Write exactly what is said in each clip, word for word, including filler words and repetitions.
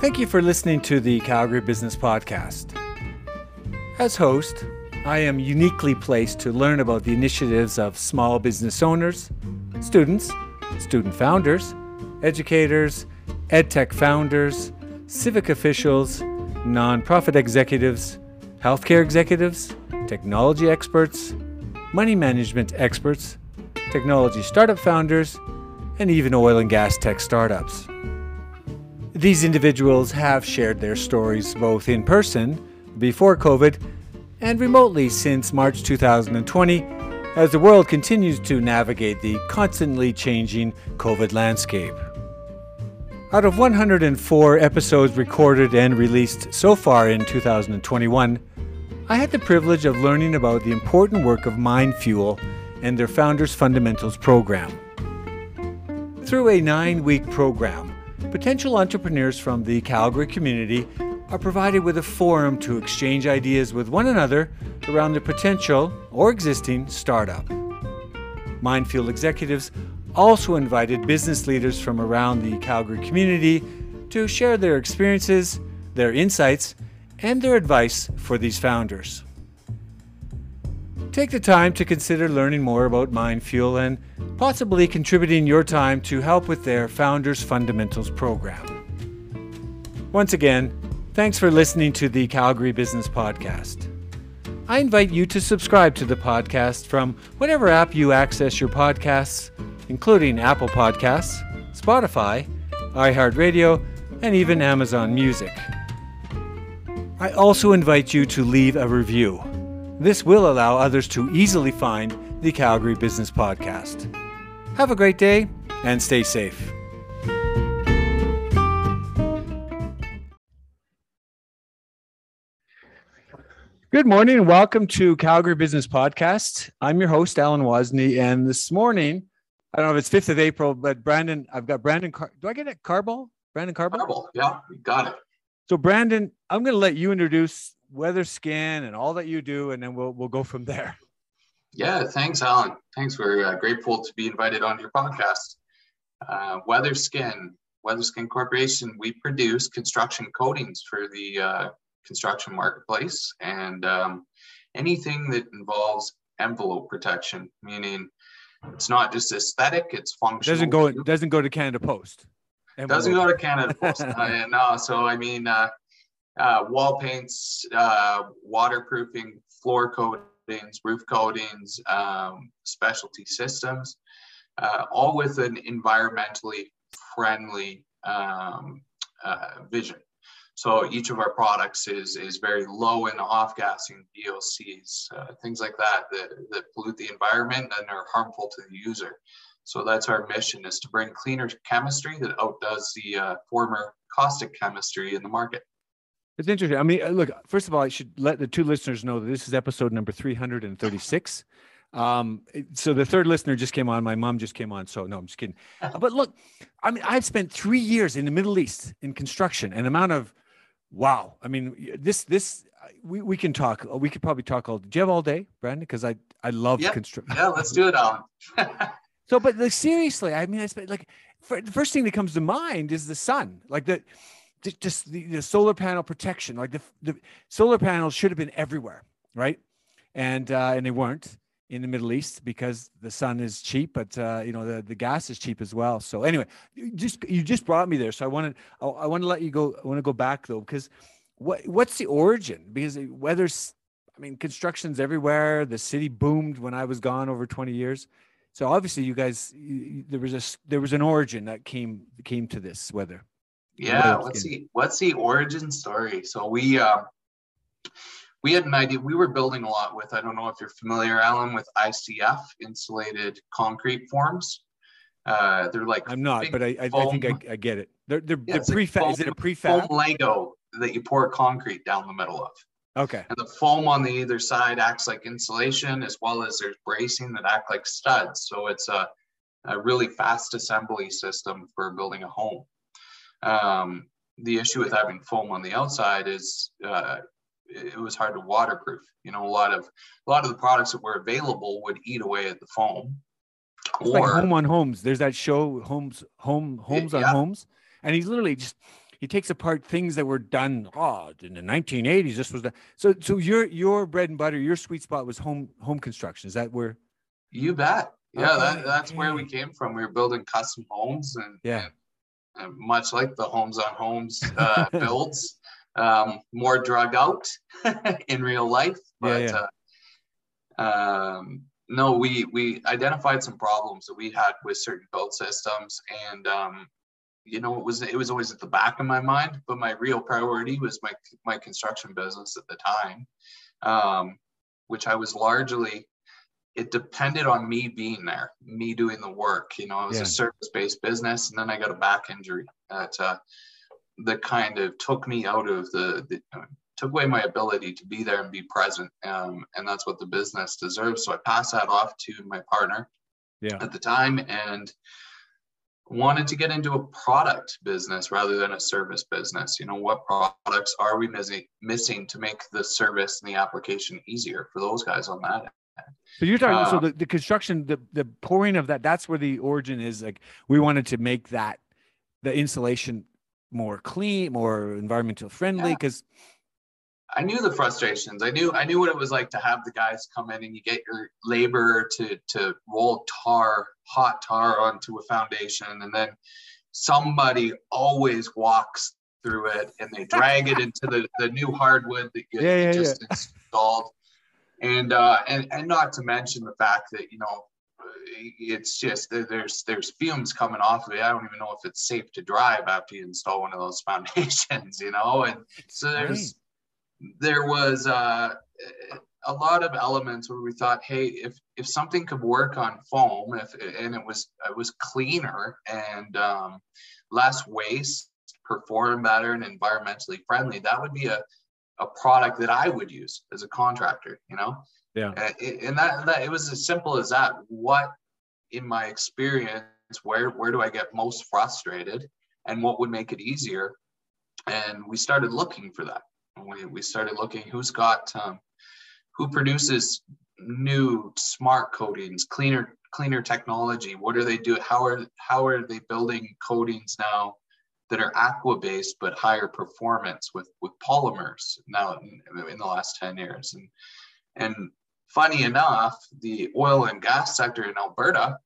Thank you for listening to the Calgary Business Podcast. As host, I am uniquely placed to learn about the initiatives of small business owners, students, student founders, educators, edtech founders, civic officials, nonprofit executives, healthcare executives, technology experts, money management experts, technology startup founders, and even oil and gas tech startups. These individuals have shared their stories both in person, before COVID, and remotely since March two thousand twenty, as the world continues to navigate the constantly changing COVID landscape. Out of one hundred four episodes recorded and released so far in two thousand twenty-one, I had the privilege of learning about the important work of MindFuel and their Founders Fundamentals program. Through a nine-week program, potential entrepreneurs from the Calgary community are provided with a forum to exchange ideas with one another around their potential or existing startup. MindFuel executives also invited business leaders from around the Calgary community to share their experiences, their insights, and their advice for these founders. Take the time to consider learning more about MindFuel and possibly contributing your time to help with their Founders Fundamentals program. Once again, thanks for listening to the Calgary Business Podcast. I invite you to subscribe to the podcast from whatever app you access your podcasts, including Apple Podcasts, Spotify, iHeartRadio, and even Amazon Music. I also invite you to leave a review. This will allow others to easily find the Calgary Business Podcast. Have a great day and stay safe. Good morning and welcome to Calgary Business Podcast. I'm your host, Alan Wozni, and this morning, I don't know if it's fifth of April, but Brandon, I've got Brandon, Car- do I get it? Carbo? Brandon Carbo? Carbo, yeah, you got it. So Brandon, I'm going to let you introduce WeatherSkin and all that you do, and then we'll we'll go from there. Yeah, thanks, Alan. Thanks. We're uh, grateful to be invited on your podcast. Uh, WeatherSkin, WeatherSkin Corporation, we produce construction coatings for the uh, construction marketplace, and um, anything that involves envelope protection, meaning it's not just aesthetic, it's functional. It doesn't go it doesn't go to Canada Post. Envelope. Doesn't go to Canada Post. uh, no, so I mean, uh, uh, wall paints, uh, waterproofing, floor coatings, roof coatings, um, specialty systems, uh, all with an environmentally friendly um, uh, vision. So each of our products is is very low in off-gassing V O Cs, uh, things like that, that that pollute the environment and are harmful to the user. So that's our mission, is to bring cleaner chemistry that outdoes the uh, former caustic chemistry in the market. It's interesting. I mean, look, first of all, I should let the two listeners know that this is episode number three hundred thirty-six. Um, so the third listener just came on. My mom just came on. So no, I'm just kidding. But look, I mean, I've spent three years in the Middle East in construction, an amount of, wow. I mean, this, this, we, we can talk, we could probably talk all, do you have all day, Brandon? Because I, I love yeah. construction. Yeah, let's do it, Alan. So, but like, seriously, I mean, I spent like, for, the first thing that comes to mind is the sun, like the, just the, the solar panel protection. Like the, the solar panels should have been everywhere, right? And, uh, and they weren't in the Middle East because the sun is cheap, but, uh, you know, the, the gas is cheap as well. So anyway, you just, you just brought me there. So I wanted, I, I want to let you go. I want to go back though, because what, what's the origin? Because weather's, I mean, construction's everywhere. The city boomed when I was gone over twenty years. So obviously, you guys, you, there was a there was an origin that came came to this weather. Yeah, what's the what's the origin story? So we uh, we had an idea. We were building a lot with, I don't know if you're familiar, Alan, with I C F, insulated concrete forms. Uh, they're like I'm not, but I I, I think I, I get it. They're they're, yeah, they're prefab. Like is it a prefab? Foam Lego that you pour concrete down the middle of. Okay. And the foam on the either side acts like insulation, as well as there's bracing that act like studs. So it's a, a really fast assembly system for building a home. Um, the issue with having foam on the outside is uh, it was hard to waterproof. You know, a lot of a lot of the products that were available would eat away at the foam. It's or, like Home on Homes. There's that show, Homes, Home, Homes yeah. on Homes, and he's literally just he takes apart things that were done oh in the nineteen eighties. This was the so so your your bread and butter, your sweet spot was home home construction. Is that where? You bet. Yeah, Okay, that, that's okay. where we came from. We were building custom homes, and, Yeah. and, and much like the homes on homes uh, builds, um, more drug out in real life. But Yeah, yeah. Uh, um, no, we we identified some problems that we had with certain build systems, and um, you know, it was it was always at the back of my mind. But my real priority was my my construction business at the time, um, which I was largely. It depended on me being there, me doing the work. You know, it was Yeah. a service-based business, and then I got a back injury that uh, that kind of took me out of the, the took away my ability to be there and be present. Um, and that's what the business deserves. So I passed that off to my partner Yeah. at the time, and wanted to get into a product business rather than a service business. You know, what products are we missing missing to make the service and the application easier for those guys on that end? So you're talking, Uh, so the, the construction, the, the pouring of that, that's where the origin is. Like we wanted to make that, the insulation more clean, more environmental friendly. Yeah. Cause I knew the frustrations. I knew, I knew what it was like to have the guys come in and you get your labor to, to roll tar, hot tar onto a foundation. And then somebody always walks through it and they drag it into the, the new hardwood that you, Yeah, you yeah, just yeah. installed. And, uh, and, and not to mention the fact that, you know, it's just, there's, there's fumes coming off of it. I don't even know if it's safe to drive after you install one of those foundations, you know? And so there's, there was, uh, a lot of elements where we thought, hey, if, if something could work on foam, if, and it was, it was cleaner and, um, less waste, perform better and environmentally friendly, that would be a, a product that I would use as a contractor, you know? Yeah. And, and that, that, it was as simple as that. What, in my experience, where, where do I get most frustrated and what would make it easier? And we started looking for that. We, we started looking who's got, um, who produces new smart coatings, cleaner, cleaner technology. What are they doing? How are, how are they building coatings now that are aqua based but higher performance with with polymers now in, in the last ten years? And and funny enough, the oil and gas sector in Alberta,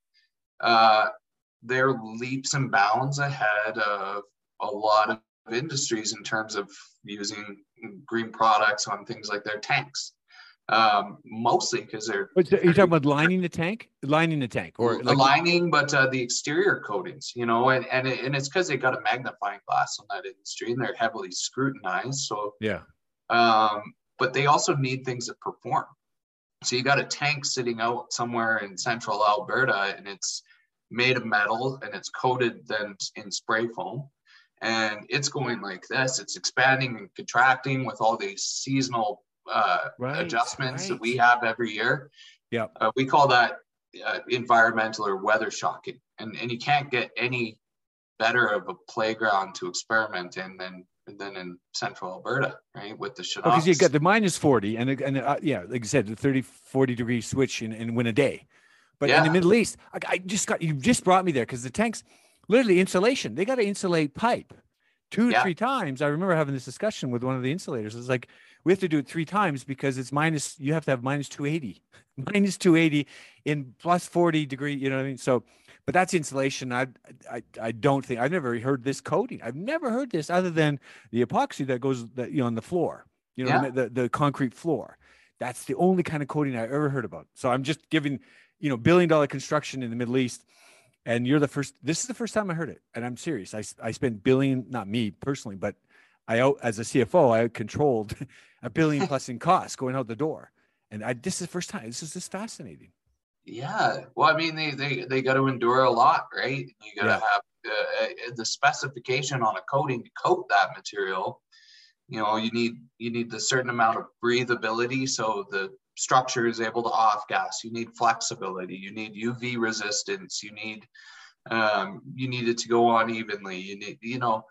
uh, they're leaps and bounds ahead of a lot of industries in terms of using green products on things like their tanks. Um, mostly because they're. Are you talking about lining the tank, lining the tank, or the like lining, but uh, the exterior coatings, you know, and and, it, and it's because they got a magnifying glass on that industry and they're heavily scrutinized. So yeah, um, but they also need things that perform. So you got a tank sitting out somewhere in central Alberta, and it's made of metal and it's coated then in spray foam, and it's going like this. It's expanding and contracting with all these seasonal uh, right, adjustments right. that we have every year. Yeah, uh, we call that uh, environmental or weather shocking, and and you can't get any better of a playground to experiment in than than in central Alberta, right? With the Chinooks. because you got the minus forty and and uh, yeah, like you said, the thirty, forty degree switch in, in win a day. But yeah. in the Middle East, I, I just got you just brought me there because the tanks, literally insulation, they got to insulate pipe two to Yeah. three times. I remember having this discussion with one of the insulators. It's like, we have to do it three times because it's minus, you have to have minus two eighty, minus two eighty in plus forty degree, you know what I mean? So, but that's insulation. I, I, I don't think, I've never heard this coating. I've never heard this other than the epoxy that goes that, you know, on the floor, you know, Yeah. the, the, the concrete floor. That's the only kind of coating I ever heard about. So I'm just giving, you know, billion dollar construction in the Middle East. And you're the first, this is the first time I heard it. And I'm serious. I, I spent billion, not me personally, but I, out as a C F O, I controlled a billion plus in costs going out the door. And I, this is the first time. This is just fascinating. Yeah. Well, I mean, they, they, they got to endure a lot, right? You got to Yeah. have uh, the specification on a coating to coat that material. You know, you need, you need the certain amount of breathability. So the structure is able to off gas. You need flexibility. You need U V resistance. You need, um, you need it to go on evenly. You need, you know,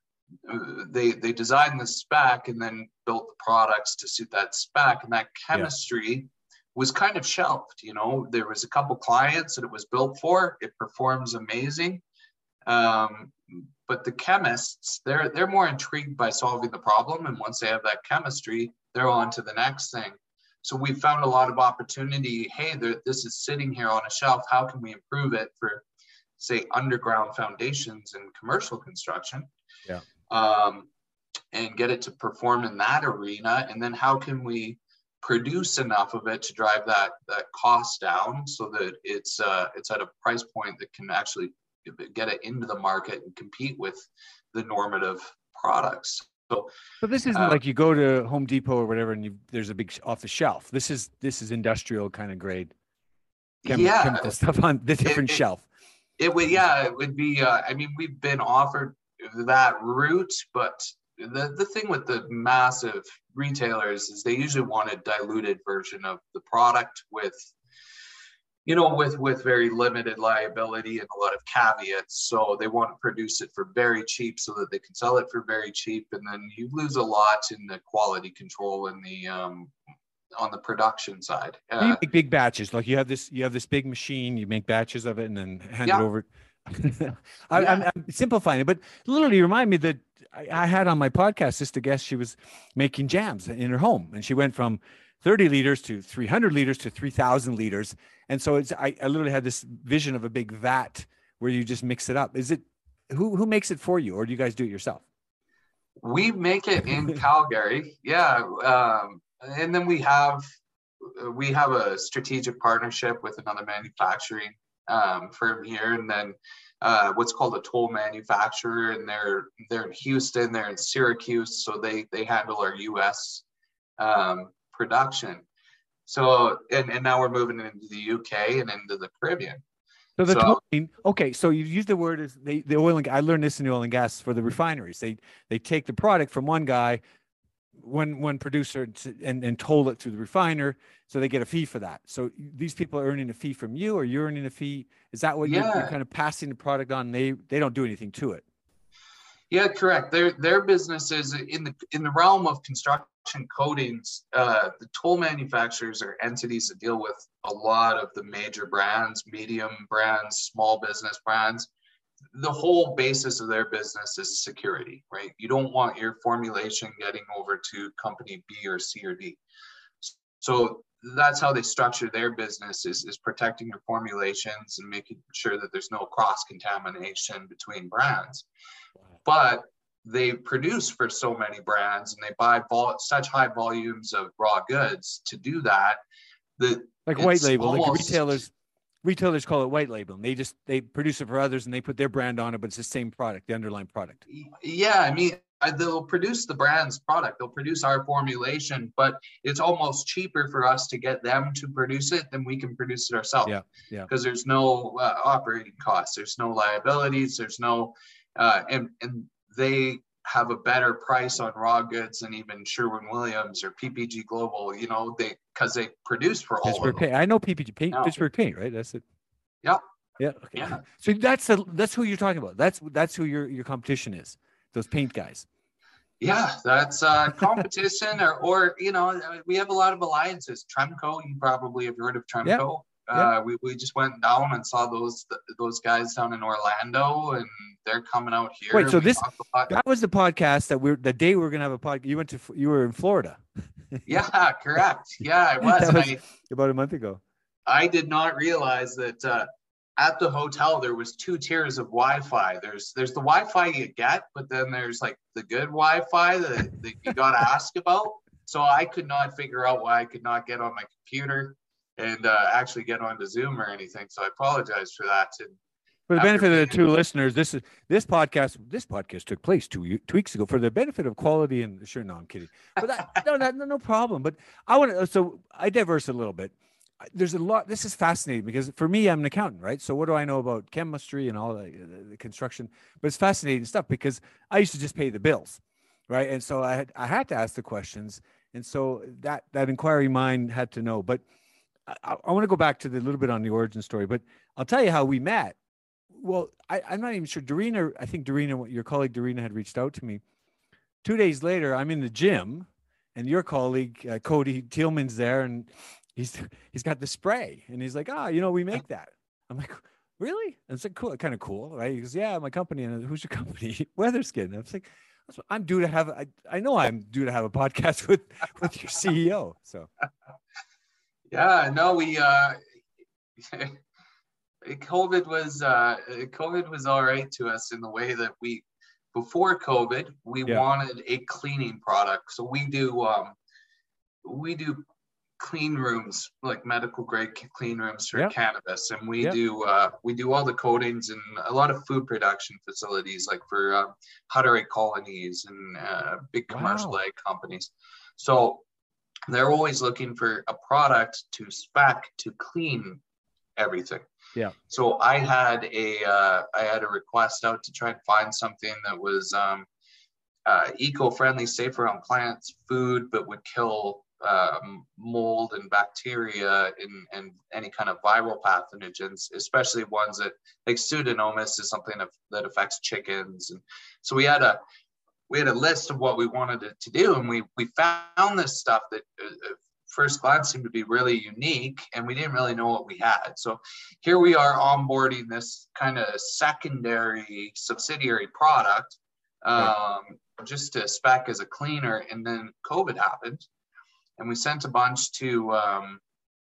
they, they designed the spec and then built the products to suit that spec. And that chemistry yeah. was kind of shelved. You know, there was a couple clients that it was built for. It performs amazing. Um, but the chemists, they're they're more intrigued by solving the problem. And once they have that chemistry, they're on to the next thing. So we found a lot of opportunity. Hey, there, this is sitting here on a shelf. How can we improve it for, say, underground foundations and commercial construction? Yeah. Um, and get it to perform in that arena. And then how can we produce enough of it to drive that that cost down so that it's uh, it's at a price point that can actually get it into the market and compete with the normative products. So, but this isn't uh, like you go to Home Depot or whatever, and you, there's a big off the shelf. This is this is industrial kind of grade. Chem- yeah, chemical stuff on the different it, shelf. It, it would, yeah, it would be. Uh, I mean, we've been offered that route, but the the thing with the massive retailers is they usually want a diluted version of the product with, you know, with with very limited liability and a lot of caveats. So they want to produce it for very cheap so that they can sell it for very cheap, and then you lose a lot in the quality control and the um on the production side. Uh, you make big batches, like you have this you have this big machine, you make batches of it and then hand yeah. it over. I, yeah. I'm, I'm simplifying it, but literally remind me that I, I had on my podcast just a guest. She was making jams in her home, and she went from thirty liters to three hundred liters to three thousand liters. And so it's, I, I literally had this vision of a big vat where you just mix it up. Is it, who, who makes it for you, or do you guys do it yourself? We make it in Calgary. Yeah. Um, and then we have, we have a strategic partnership with another manufacturing um, firm here. And then uh, what's called a toll manufacturer, and they're, they're in Houston, they're in Syracuse. So they, they handle our U S um, production. So, and, and now we're moving into the U K and into the Caribbean. So the so, tolling, okay, so you use the word as they, the oil and I learned this in the oil and gas for the refineries. They they take the product from one guy, one one producer, and and toll it to the refiner, so they get a fee for that. So these people are earning a fee from you, or you're earning a fee. Is that what yeah. you're, you're kind of passing the product on? They they don't do anything to it. Yeah, correct. Their their business is in the in the realm of construction coatings. Uh, the toll manufacturers are entities that deal with a lot of the major brands, medium brands, small business brands. The whole basis of their business is security, right? You don't want your formulation getting over to company B or C or D. So that's how they structure their business, is, is protecting your formulations and making sure that there's no cross-contamination between brands. But they produce for so many brands, and they buy vol- such high volumes of raw goods to do that. That like white label, almost, like retailers, retailers call it white label. And they just they produce it for others, and they put their brand on it, but it's the same product, the underlying product. Yeah, I mean, they'll produce the brand's product, they'll produce our formulation, but it's almost cheaper for us to get them to produce it than we can produce it ourselves. Yeah, yeah. Because there's no uh, operating costs, there's no liabilities, there's no. Uh, and and they have a better price on raw goods than even Sherwin-Williams or P P G Global, you know, they because they produce for all Pittsburgh of them. Paint. I know P P G Paint, no. Pittsburgh Paint, right? That's it. Yeah. Yeah. Okay. Yeah. So that's the that's who you're talking about. That's that's who your your competition is. Those paint guys. Yeah, that's uh, competition, or or you know, we have a lot of alliances. Tremco, you probably have heard of Tremco. Yeah. Uh, yeah. we, we just went down and saw those those guys down in Orlando, and they're coming out here. Wait, so we this that was the podcast that we're the day we were gonna have a podcast. You went to you were in Florida. Yeah, correct. Yeah, I was, was I, about a month ago. I did not realize that uh, at the hotel there was two tiers of Wi-Fi. There's there's the Wi-Fi you get, but then there's like the good Wi-Fi that, that you got to ask about. So I could not figure out why I could not get on my computer and uh, actually get onto Zoom or anything. So I apologize for that. And for the benefit of the two listeners, this is this podcast. This podcast took place two, two weeks ago. For the benefit of quality and sure, no, I'm kidding. But that, no, that, no, no problem. But I want to. So I diverse a little bit. There's a lot. This is fascinating because for me, I'm an accountant, right? So what do I know about chemistry and all the, the construction? But it's fascinating stuff because I used to just pay the bills, right? And so I had I had to ask the questions, and so that that inquiry mind had to know. But I, I want to go back to the little bit on the origin story. But I'll tell you how we met. Well, I, I'm not even sure. Dorina, I think Dorina, your colleague Dorina had reached out to me. Two days later, I'm in the gym, and your colleague uh, Cody Thielman's there, and he's he's got the spray, and he's like, ah, you know, we make that. I'm like, really? And it's like, cool, kind of cool, right? He goes, yeah, my company. And who's your company? Weatherskin. I was like, that's what I'm due to have. I, I know I'm due to have a podcast with, with your C E O. So, yeah, no, we, uh, COVID was, uh, COVID was all right to us in the way that we, before COVID, we Yeah. wanted a cleaning product. So we do, um, we do clean rooms, like medical grade clean rooms for Yep. cannabis, and we Yep. do uh, we do all the coatings and a lot of food production facilities, like for uh, Huttery colonies and uh, big commercial Wow. egg companies. So they're always looking for a product to spec to clean everything. Yeah. So I had a uh, I had a request out to try and find something that was um, uh, eco-friendly, safer on plants, food, but would kill um, mold and bacteria and, and any kind of viral pathogens, especially ones that, like Pseudomonas is something that, that affects chickens. And so we had a we had a list of what we wanted it to do, and we we found this stuff that uh, first glance seemed to be really unique, and we didn't really know what we had. So here we are onboarding this kind of secondary subsidiary product um, right. just to spec as a cleaner, and then COVID happened. And we sent a bunch to um,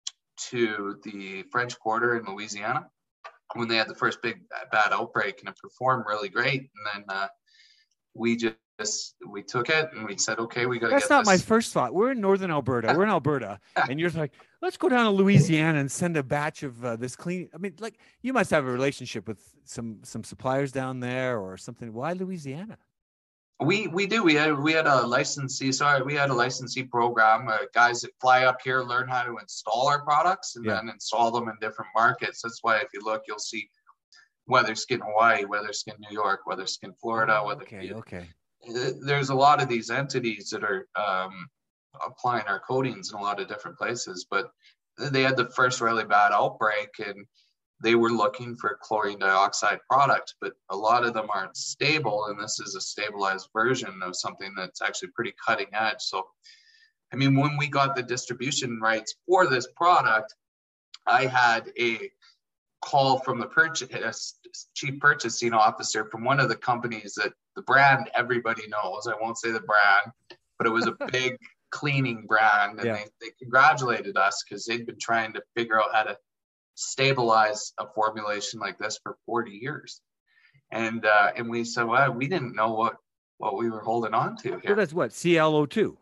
to the French Quarter in Louisiana when they had the first big bad outbreak, and it performed really great. And then uh, we just we took it and we said, okay, we got to get this. That's not my first thought. We're in northern Alberta. We're in Alberta, and you're like, let's go down to Louisiana and send a batch of uh, this clean. I mean, like, you must have a relationship with some some suppliers down there or something. Why Louisiana? We we do. We had we had a licensee. Sorry, we had a licensee program. Uh, guys that fly up here learn how to install our products and yeah. then install them in different markets. That's why if you look, you'll see Weatherskin Hawaii, Weatherskin New York, Weatherskin Florida. Oh, okay, okay. There's a lot of these entities that are um, applying our coatings in a lot of different places. But they had the first really bad outbreak, and they were looking for chlorine dioxide product, but a lot of them aren't stable. And this is a stabilized version of something that's actually pretty cutting edge. So, I mean, when we got the distribution rights for this product, I had a call from the purchase, chief purchasing officer from one of the companies that the brand everybody knows. I won't say the brand, but it was a big cleaning brand. And yeah. they, they congratulated us because they'd been trying to figure out how to stabilize a formulation like this for forty years, and uh and we said, well, we didn't know what what we were holding on to here. So that's what C L O two.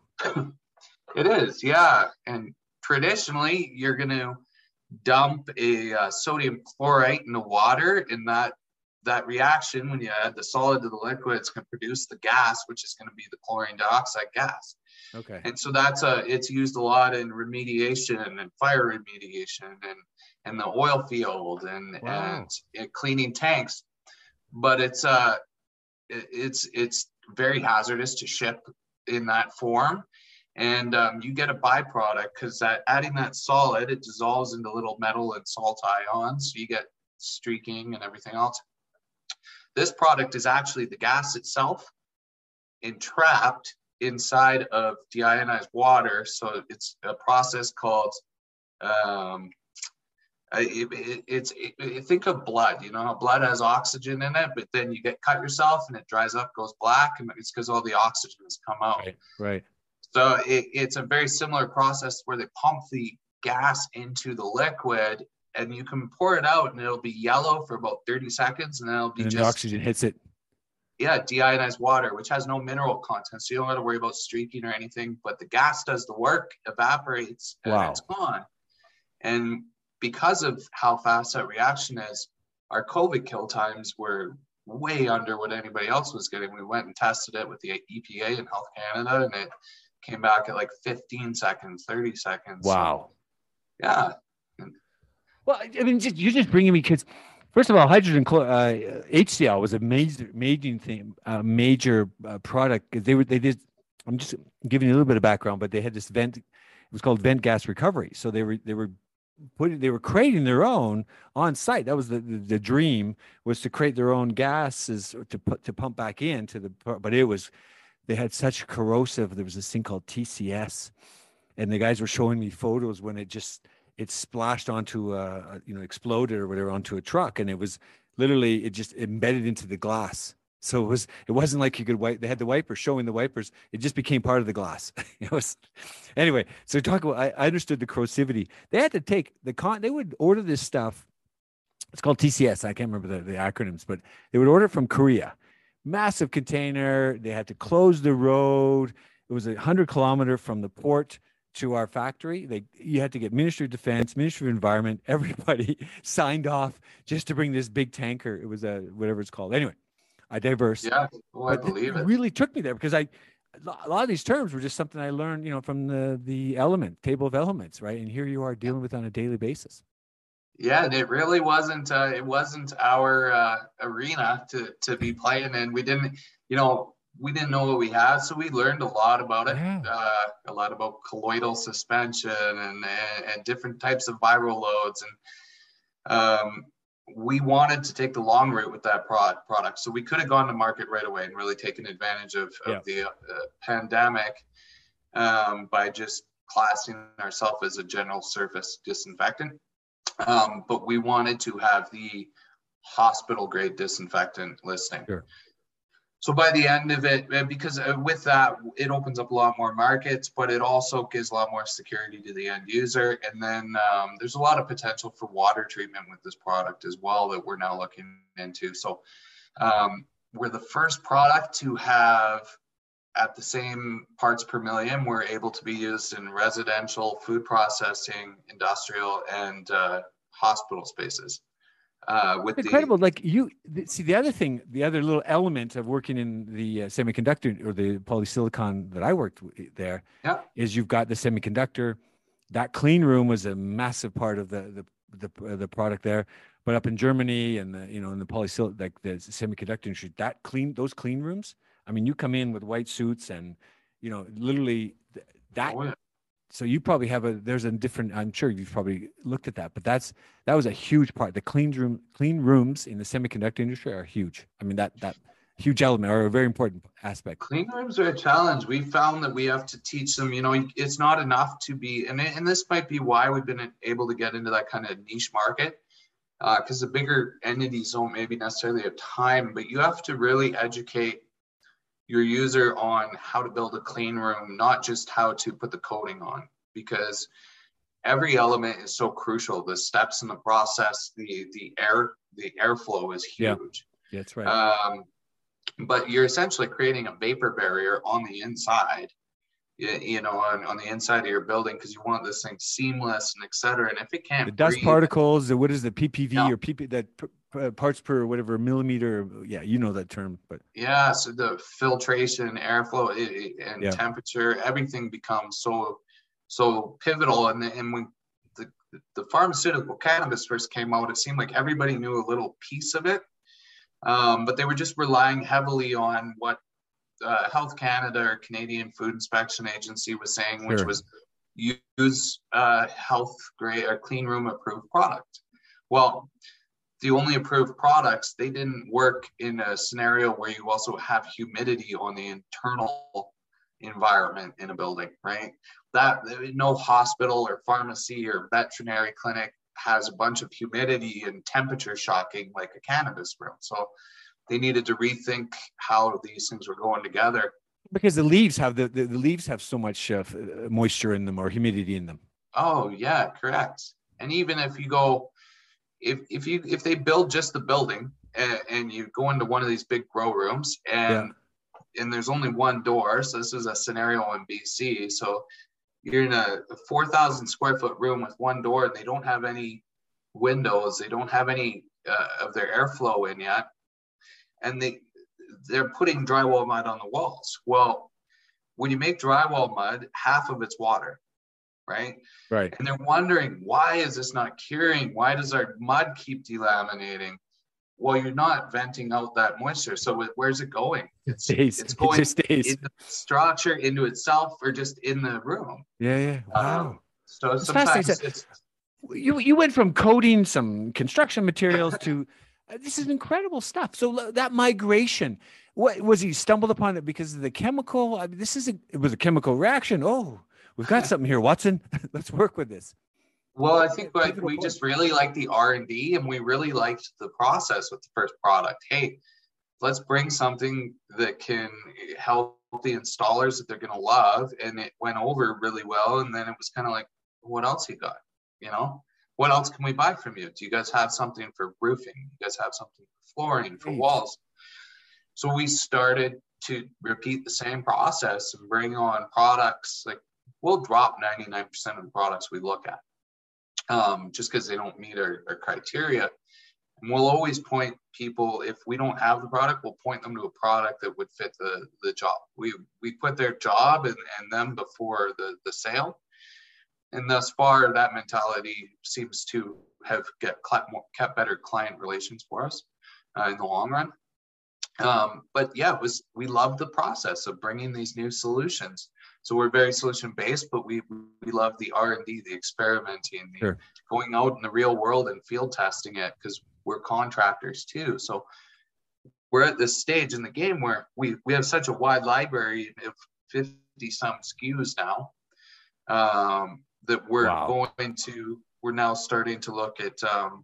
It is, yeah. And traditionally, you're going to dump a uh, sodium chlorite in the water, and that that reaction, when you add the solid to the liquid, it's going to produce the gas, which is going to be the chlorine dioxide gas. Okay. And so that's a it's used a lot in remediation and fire remediation and and the oil field and wow. and, and cleaning tanks. But it's uh it's it's very hazardous to ship in that form, and um, you get a byproduct because that adding that solid, it dissolves into little metal and salt ions, so you get streaking and everything else. This product is actually the gas itself entrapped inside of deionized water. So it's a process called um it, it, it's it, it, think of blood. You know how blood has oxygen in it, but then you get cut yourself and it dries up, goes black, and it's because all the oxygen has come out. Right, right. So it, it's a very similar process where they pump the gas into the liquid, and you can pour it out and it'll be yellow for about thirty seconds, and then it'll be and just the oxygen hits it. Yeah, deionized water, which has no mineral content, so you don't have to worry about streaking or anything, but the gas does the work, evaporates, and wow. it's gone. And because of how fast that reaction is, our COVID kill times were way under what anybody else was getting. We went and tested it with the E P A and Health Canada, and it came back at like fifteen seconds, thirty seconds. Wow. So, yeah. Well, I mean, just, you're just bringing me kids. First of all, hydrogen uh, H C L was a major, major thing, a major uh, product. They were, they did. I'm just giving you a little bit of background, but they had this vent. It was called vent gas recovery. So they were, they were putting, they were creating their own on site. That was the, the, the dream, was to create their own gases to put to pump back into the. But it was, they had such corrosive. There was this thing called T C S, and the guys were showing me photos when it just. it splashed onto a, a, you know, exploded or whatever onto a truck, and it was literally, it just embedded into the glass. So it was, it wasn't like you could wipe, they had the wipers showing the wipers. It just became part of the glass. It was, anyway, so talk about, I, I understood the corrosivity. They had to take the con, they would order this stuff. It's called T C S. I can't remember the, the acronyms, but they would order it from Korea, massive container. They had to close the road. It was a hundred kilometer from the port to our factory. They, you had to get Ministry of Defense, Ministry of Environment, everybody signed off just to bring this big tanker. It was a, whatever it's called. Anyway, I diverse. Yeah, well, I but believe it. it. Really took me there because I, a lot of these terms were just something I learned, you know, from the, the element, table of elements, right? And here you are dealing with on a daily basis. Yeah, and it really wasn't, uh, it wasn't our uh, arena to, to be playing in. We didn't, you know, we didn't know what we had, so we learned a lot about it. Yeah. Uh, a lot about colloidal suspension and, and and different types of viral loads, and um, we wanted to take the long route with that prod, product. So we could have gone to market right away and really taken advantage of, of yeah. the uh, pandemic um, by just classing ourselves as a general surface disinfectant. Um, but we wanted to have the hospital grade disinfectant listing. Sure. So by the end of it, because with that, it opens up a lot more markets, but it also gives a lot more security to the end user. And then um, there's a lot of potential for water treatment with this product as well that we're now looking into. So um, we're the first product to have, at the same parts per million, we're able to be used in residential, food processing, industrial, and uh, hospital spaces. Uh, with incredible. The, like you see, the other thing, the other little element of working in the uh, semiconductor or the polysilicon that I worked with there yeah. is you've got the semiconductor. That clean room was a massive part of the the the, uh, the product there. But up in Germany and the, you know, in the polysilicon, like the semiconductor industry, that clean those clean rooms. I mean, you come in with white suits and, you know, literally th- that. Oh, yeah. So you probably have a, there's a different, I'm sure you've probably looked at that, but that's, that was a huge part. The clean room, clean rooms in the semiconductor industry are huge. I mean, that, that huge element or a very important aspect. Clean rooms are a challenge. We found that we have to teach them, you know, it's not enough to be, and, and this might be why we've been able to get into that kind of niche market, because uh, the bigger entities don't maybe necessarily have time, but you have to really educate your user on how to build a clean room, not just how to put the coating on, because every element is so crucial. The steps in the process, the the air, the airflow is huge. Yeah, that's right. Um, but you're essentially creating a vapor barrier on the inside, you, you know, on, on the inside of your building, because you want this thing seamless and et cetera. And if it can't the dust breathe, particles, the, what is the P P V yeah. or P P that uh, parts per whatever millimeter? Yeah, you know that term, but yeah. So the filtration, airflow, it, it, and yeah. temperature, everything becomes so so pivotal. And and when the the pharmaceutical cannabis first came out, it seemed like everybody knew a little piece of it, um, but they were just relying heavily on what uh, Health Canada or Canadian Food Inspection Agency was saying, sure. which was use uh, health grade or clean room approved product. Well, the only approved products, they didn't work in a scenario where you also have humidity on the internal environment in a building, right? That no hospital or pharmacy or veterinary clinic has a bunch of humidity and temperature shocking like a cannabis room. So they needed to rethink how these things were going together. Because the leaves have the, the, the leaves have so much uh, moisture in them or humidity in them. Oh yeah, correct. And even if you go, if if you if they build just the building and, and you go into one of these big grow rooms and yeah. and there's only one door, so this is a scenario in B C. So you're in a four thousand square foot room with one door, and they don't have any windows, they don't have any uh, of their airflow in yet, and they they're putting drywall mud on the walls. Well, when you make drywall mud, half of it's water. Right. Right. And they're wondering, why is this not curing? Why does our mud keep delaminating? Well, you're not venting out that moisture. So it, where's it going? It's stays. it's going it just stays. into the structure, into itself, or just in the room. Yeah. Yeah. Wow. Um, so it's sometimes it's, you you went from coding some construction materials to uh, this is incredible stuff. So that migration, what was he stumbled upon it because of the chemical? I mean, this is a, it was a chemical reaction. Oh. We've got something here, Watson. Let's work with this. Well, I think like Pivotal we point. just really liked the R and D, and we really liked the process with the first product. Hey, let's bring something that can help the installers that they're going to love. And it went over really well. And then it was kind of like, what else you got? You know, what else can we buy from you? Do you guys have something for roofing? Do you guys have something for flooring, for Right. walls? So we started to repeat the same process and bring on products. Like we'll drop ninety-nine percent of the products we look at, um, just because they don't meet our, our criteria. And we'll always point people, if we don't have the product, we'll point them to a product that would fit the, the job. We we put their job and, and them before the, the sale. And thus far, that mentality seems to have get, kept better client relations for us uh, in the long run. Um, but yeah, it was we love the process of bringing these new solutions. So we're very solution based, but we we love the R and D, the experimenting, the Sure. going out in the real world and field testing it, because we're contractors too. So we're at this stage in the game where we we have such a wide library of fifty some S K Us now, um, that we're Wow. going to we're now starting to look at um,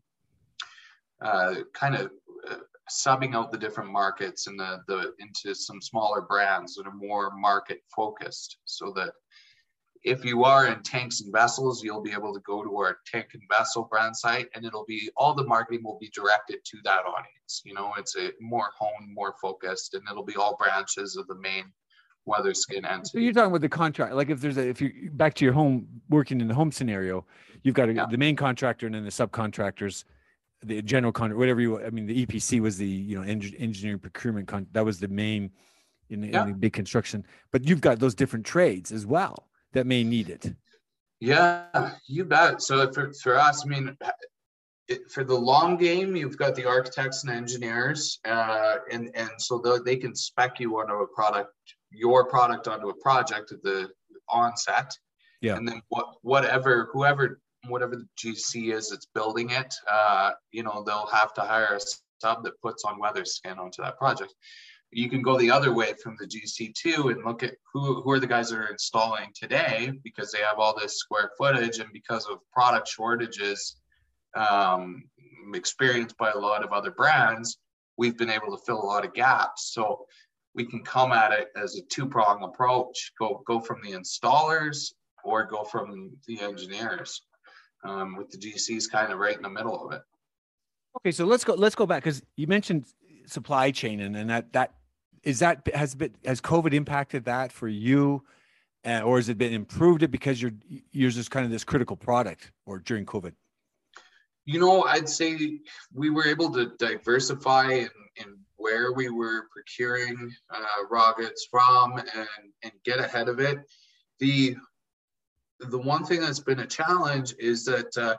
uh, kind of uh, subbing out the different markets and the the into some smaller brands that are more market focused, so that if you are in tanks and vessels, you'll be able to go to our tank and vessel brand site, and it'll be all the marketing will be directed to that audience. You know, it's a more honed, more focused, and it'll be all branches of the main WeatherSkin entity. So you're talking about the contract, like if there's a, if you're back to your home, working in the home scenario, you've got a, Yeah. the main contractor and then the subcontractors, the general contractor, whatever you, I mean, the E P C was the, you know, eng- engineering procurement, con- that was the main in the, Yeah. in the big construction, but you've got those different trades as well that may need it. Yeah, you bet. So for, for us, I mean, it, for the long game, you've got the architects and engineers, uh, and, and so they can spec you onto a product, your product onto a project at the onset. Yeah. And then what, whatever, whoever, whatever the G C is that's building it, uh, you know, they'll have to hire a sub that puts on WeatherSkin onto that project. You can go the other way from the G C too and look at who, who are the guys that are installing today, because they have all this square footage, and because of product shortages um, experienced by a lot of other brands, we've been able to fill a lot of gaps. So we can come at it as a two-prong approach, go, go from the installers or go from the engineers, um, with the G Cs kind of right in the middle of it. Okay. So let's go, let's go back. Cause you mentioned supply chain, and, and that, that is that has been, has COVID impacted that for you, uh, or has it been improved it because you're, yours is kind of this critical product, or during COVID? You know, I'd say we were able to diversify in, in where we were procuring uh, raw goods from, and, and get ahead of it. The the one thing that's been a challenge is that uh,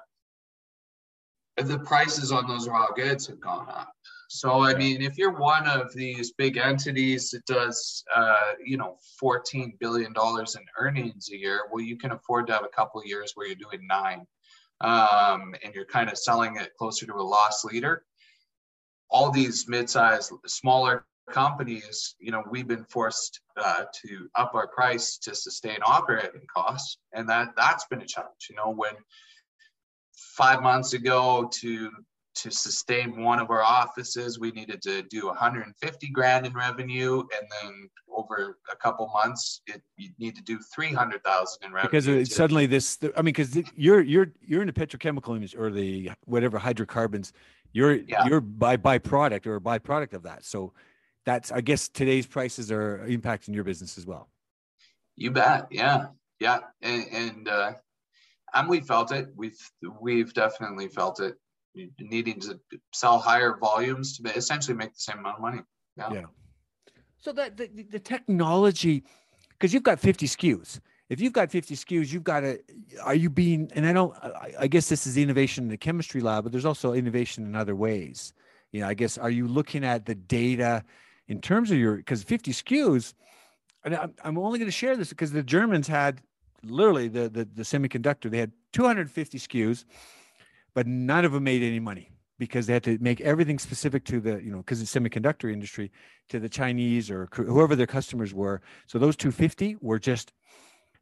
the prices on those raw goods have gone up. So, I mean, if you're one of these big entities that does, uh, you know, fourteen billion dollars in earnings a year, well, you can afford to have a couple of years where you're doing nine, um, and you're kind of selling it closer to a loss leader. All these mid-sized, smaller companies, you know, we've been forced uh, to up our price to sustain operating costs, and that that's been a challenge. You know, when five months ago to to sustain one of our offices, we needed to do one hundred fifty grand in revenue, and then over a couple months, it you need to do three hundred thousand in revenue. Because to, suddenly this, I mean, because you're you're you're in the petrochemical industry, or the whatever hydrocarbons, you're Yeah. you're by byproduct or a byproduct of that. So that's, I guess today's prices are impacting your business as well. You bet, yeah, yeah, and and uh, and we felt it. We've we've definitely felt it. Needing to sell higher volumes to essentially make the same amount of money. Yeah. Yeah. So that the, the technology, because you've got fifty S K Us. If you've got fifty S K Us, you've got to, are you being, and I don't, I, I guess this is innovation in the chemistry lab, but there's also innovation in other ways. You know, I guess, are you looking at the data in terms of your, because fifty S K Us, and I'm, I'm only going to share this because the Germans had literally the, the, the semiconductor, they had two hundred fifty S K Us, but none of them made any money because they had to make everything specific to the, you know, because it's semiconductor industry, to the Chinese or whoever their customers were. So those two hundred fifty were just,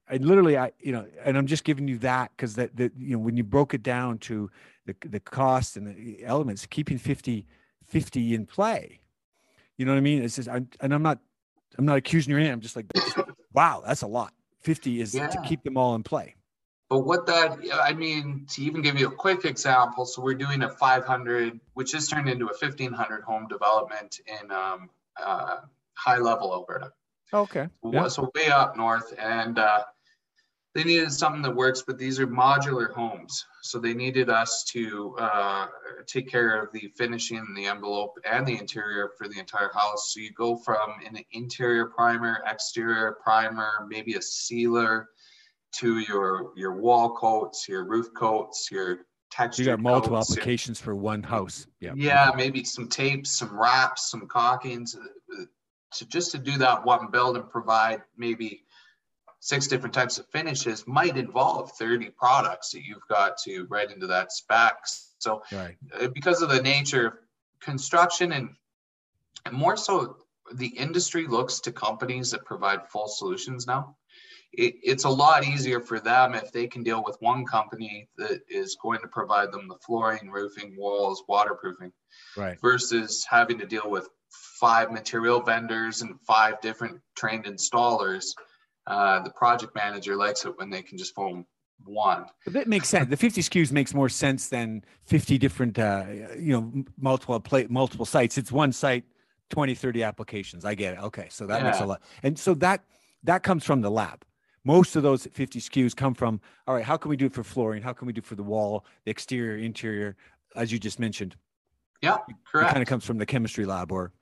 I literally, I, you know, and I'm just giving you that because that, that, you know, when you broke it down to the, the cost and the elements, keeping fifty, fifty in play, you know what I mean? It's just, I'm, and I'm not, I'm not accusing your name. I'm just like, just, wow, that's a lot. fifty is Yeah. to keep them all in play. But what that, I mean, to even give you a quick example, so we're doing a five hundred, which is turned into a fifteen hundred home development in um, uh, High Level, Alberta. Okay. Yeah. So way up north, and uh, they needed something that works, but these are modular homes. So they needed us to uh, take care of the finishing, the envelope, and the interior for the entire house. So you go from an interior primer, exterior primer, maybe a sealer, to your your wall coats, your roof coats, your texture. You got multiple coats, applications your, for one house. Yeah. Yeah, okay. Maybe some tapes, some wraps, some caulkings, uh, to just to do that one build and provide maybe six different types of finishes might involve thirty products that you've got to write into that specs. So right. uh, because of the nature of construction and, and more so the industry looks to companies that provide full solutions now. It, it's a lot easier for them if they can deal with one company that is going to provide them the flooring, roofing, walls, waterproofing, right, versus having to deal with five material vendors and five different trained installers. Uh, the project manager likes it when they can just phone one. But that makes sense. The fifty S K Us makes more sense than fifty different, uh, you know, multiple play, multiple sites. It's one site, twenty, thirty applications. I get it. Okay. So that yeah. makes a lot. And so that, that comes from the lab. Most of those fifty S K Us come from, all right, how can we do it for flooring? How can we do it for the wall, the exterior, interior, as you just mentioned? Yeah, correct. It kind of comes from the chemistry lab or.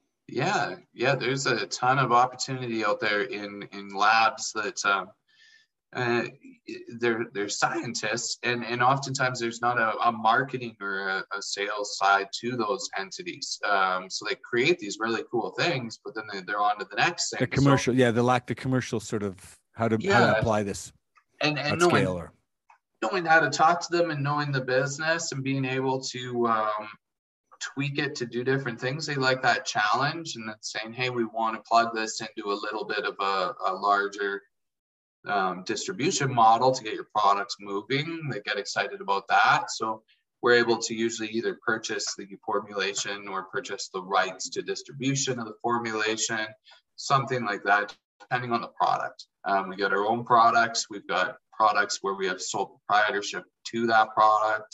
Yeah, yeah, there's a ton of opportunity out there in, in labs that um, uh, they're, they're scientists, and, and oftentimes there's not a, a marketing or a, a sales side to those entities. Um, so they create these really cool things, but then they, they're on to the next thing. The commercial, so, yeah, the lack the commercial sort of how to, yeah. how to apply this and, and at knowing, scale. Or... knowing how to talk to them and knowing the business and being able to um, tweak it to do different things. They like that challenge and then saying, hey, we want to plug this into a little bit of a, a larger um, distribution model to get your products moving. They get excited about that. So we're able to usually either purchase the formulation or purchase the rights to distribution of the formulation, something like that, depending on the product. Um, we got our own products. We've got products where we have sole proprietorship to that product.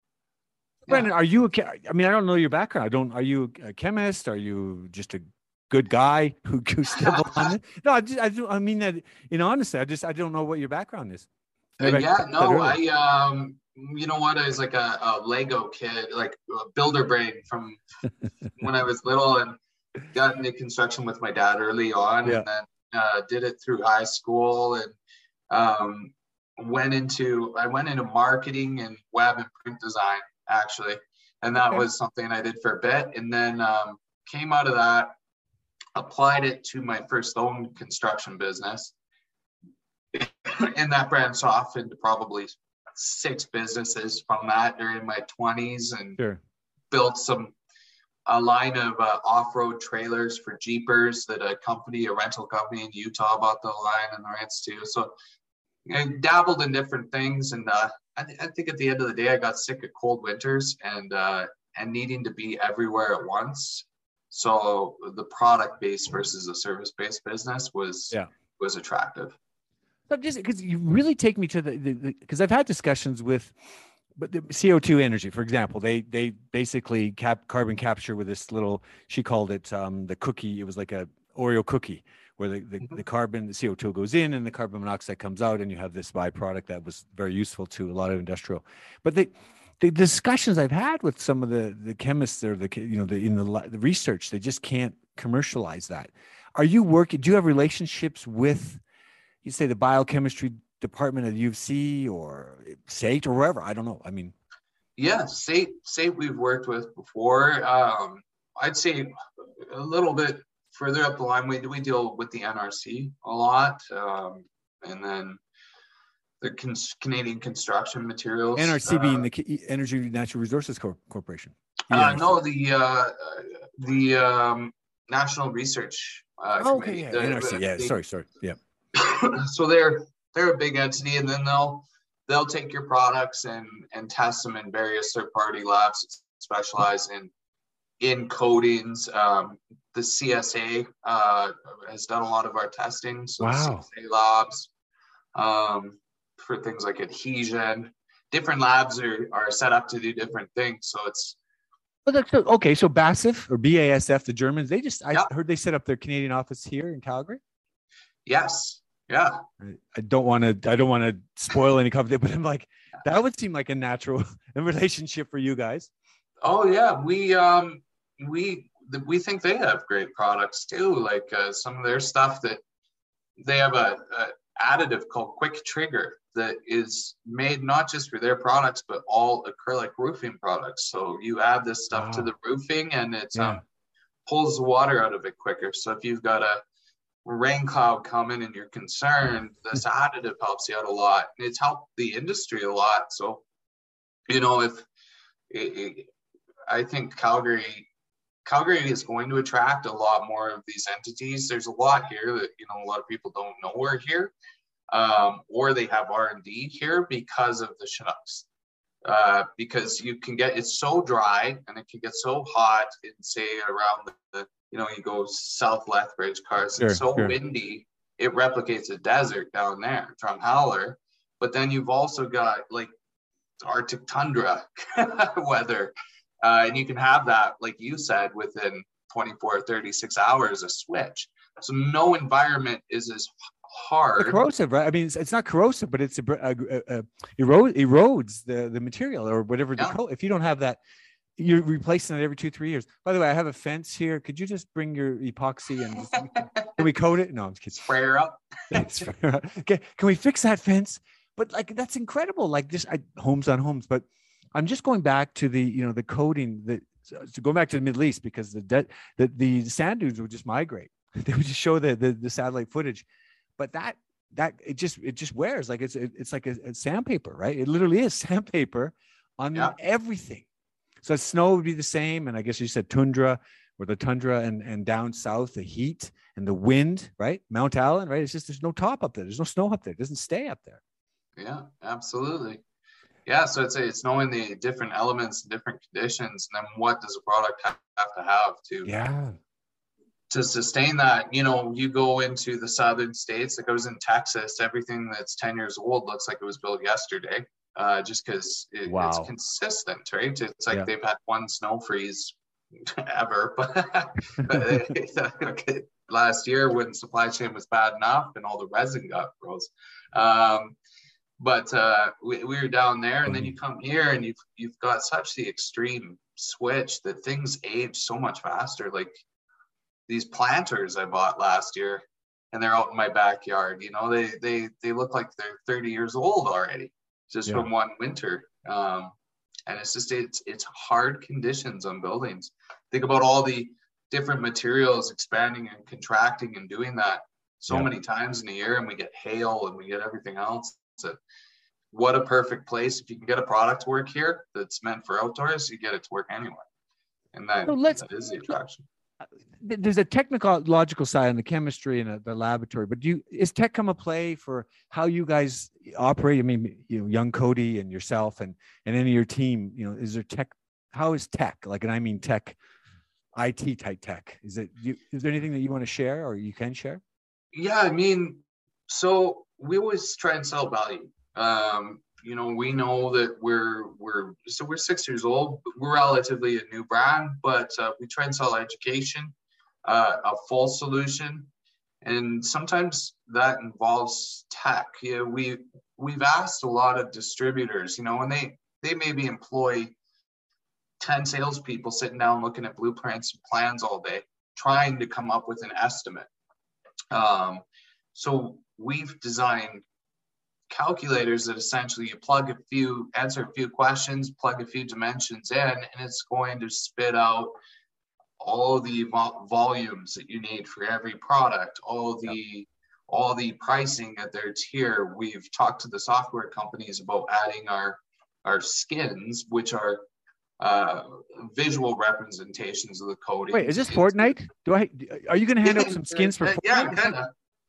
Brandon, are you a, I mean, I don't know your background. I don't, are you a chemist? Are you just a good guy who, who stumbled on it? No, I just, I, do, I mean that, you know, honestly, I just, I don't know what your background is. Uh, yeah, no, I, um, you know what, I was like a, a Lego kid, like a builder brain from when I was little and got into construction with my dad early on yeah. and then uh, did it through high school and um, went into, I went into marketing and web and print design. Actually, and that okay. was something I did for a bit, and then um, came out of that, applied it to my first own construction business, and that branched off into probably six businesses from that during my twenties, and sure. built some a line of uh, off-road trailers for Jeepers that a company, a rental company in Utah bought the line and the rents to. So I dabbled in different things, and uh, I, th- I think at the end of the day, I got sick of cold winters and uh, and needing to be everywhere at once. So the product-based versus a service-based business was yeah. was attractive. But just because you really take me to the because I've had discussions with, but the C O two energy, for example, they they basically cap carbon capture with this little. She called it um, the cookie. It was like a Oreo cookie, where the, the, mm-hmm. the carbon, the C O two goes in and the carbon monoxide comes out, and you have this byproduct that was very useful to a lot of industrial. But the, the discussions I've had with some of the, the chemists or the, you know, the, in the, the research, they just can't commercialize that. Are you working, do you have relationships with, you say the biochemistry department at U of C or S A T or wherever? I don't know. I mean. Yeah, S A T, S A T we've worked with before. Um, I'd say a little bit further up the line, we we deal with the N R C a lot, um, and then the Cons- Canadian Construction Materials. N R C uh, being the Energy Natural Resources Cor- Corporation. Uh, no, the uh, the um, National Research. Uh, oh, okay, yeah, the, N R C. the, yeah, the, sorry, sorry, yeah. So they're they're a big entity, and then they'll they'll take your products and and test them in various third party labs that specialize in in coatings. Um, the C S A uh, has done a lot of our testing, so Wow. the C S A labs um, for things like adhesion. Different labs are are set up to do different things, so it's. Well, that's okay. So B A S F or B A S F, the Germans, they just I Yeah. heard they set up their Canadian office here in Calgary. Yes. Yeah. I, I don't want to. I don't want to spoil any company, but I'm like, that would seem like a natural relationship for you guys. Oh yeah, we um we we think they have great products too. Like uh, some of their stuff that they have a, a additive called Quick Trigger that is made not just for their products but all acrylic roofing products. So you add this stuff Wow. to the roofing and it Yeah. um, pulls the water out of it quicker. So if you've got a rain cloud coming and you're concerned, this additive helps you out a lot. And it's helped the industry a lot. So, you know, if it, it, I think Calgary, Calgary is going to attract a lot more of these entities. There's a lot here that, you know, a lot of people don't know are here, um, or they have R and D here because of the Chinooks. Uh, because you can get, it's so dry and it can get so hot in, say, around the, the you know, you go south Lethbridge, Carson, Sure, so sure. windy, it replicates a desert down there, Drumheller. But then you've also got like Arctic tundra weather. Uh, and you can have that, like you said, within twenty-four or thirty-six hours, a switch. So no environment is as hard. It's corrosive, right? I mean, it's, it's not corrosive, but it's a, a, a, a erode, erodes the, the material or whatever. Yeah. The coat. If you don't have that, you're replacing it every two, three years. By the way, I have a fence here. Could you just bring your epoxy and just, can we coat it? No, I'm just kidding. Spray her up. Okay, can we fix that fence? But like, that's incredible. Like this, I, homes on homes. But I'm just going back to the, you know, the coating that, so go back to the Middle East because the de- the, the sand dunes would just migrate. They would just show the, the, the satellite footage. But that, that it just, it just wears like it's, it's like a, a sandpaper, right? It literally is sandpaper on Yeah. everything. So snow would be the same. And I guess you said tundra or the tundra and, and down south, the heat and the wind, right? Mount Allen, right? It's just, there's no top up there. There's no snow up there. It doesn't stay up there. Yeah, absolutely. Yeah, so it's it's knowing the different elements, different conditions, and then what does a product have, have to have to Yeah. to sustain that. You know, you go into the southern states, like I was in Texas, everything that's ten years old looks like it was built yesterday, uh, just because it, Wow. it's consistent, right? It's like Yeah. they've had one snow freeze ever, but, but okay, last year when supply chain was bad enough and all the resin got froze. Um, But uh, we, we were down there, and then you come here, and you've you've got such the extreme switch that things age so much faster. Like these planters I bought last year, and they're out in my backyard. You know, they they they look like they're thirty years old already, just Yeah. from one winter. Um, and it's just it's it's hard conditions on buildings. Think about all the different materials expanding and contracting and doing that so Yeah. many times in a year, and we get hail and we get everything else. So what a perfect place. If you can get a product to work here that's meant for outdoors, you get it to work anywhere. And that, So let's- that is the attraction. There's a technological side and the chemistry and the laboratory, but do you, is tech come a play for how you guys operate? I mean, you know, young Cody and yourself and, and any of your team, you know, is there tech, how is tech? Like, and I mean, tech, I T type tech. Is it, you, is there anything that you want to share or you can share? Yeah, I mean, so we always try and sell value. Um, you know, we know that we're we're so we're six years old. We're relatively a new brand, but uh, we try and sell education, uh, a full solution, and sometimes that involves tech. You know, we we've asked a lot of distributors. You know, when they they maybe employ ten salespeople sitting down looking at blueprints and plans all day, trying to come up with an estimate. Um, so we've designed calculators that essentially you plug a few, answer a few questions, plug a few dimensions in, and it's going to spit out all the vo- volumes that you need for every product, all the yep. all the pricing at their tier. We've talked to the software companies about adding our our skins, which are uh, visual representations of the coatings. Wait, is this Fortnite? Do I? Are you going to hand out some skins for Fortnite? Yeah, kind of.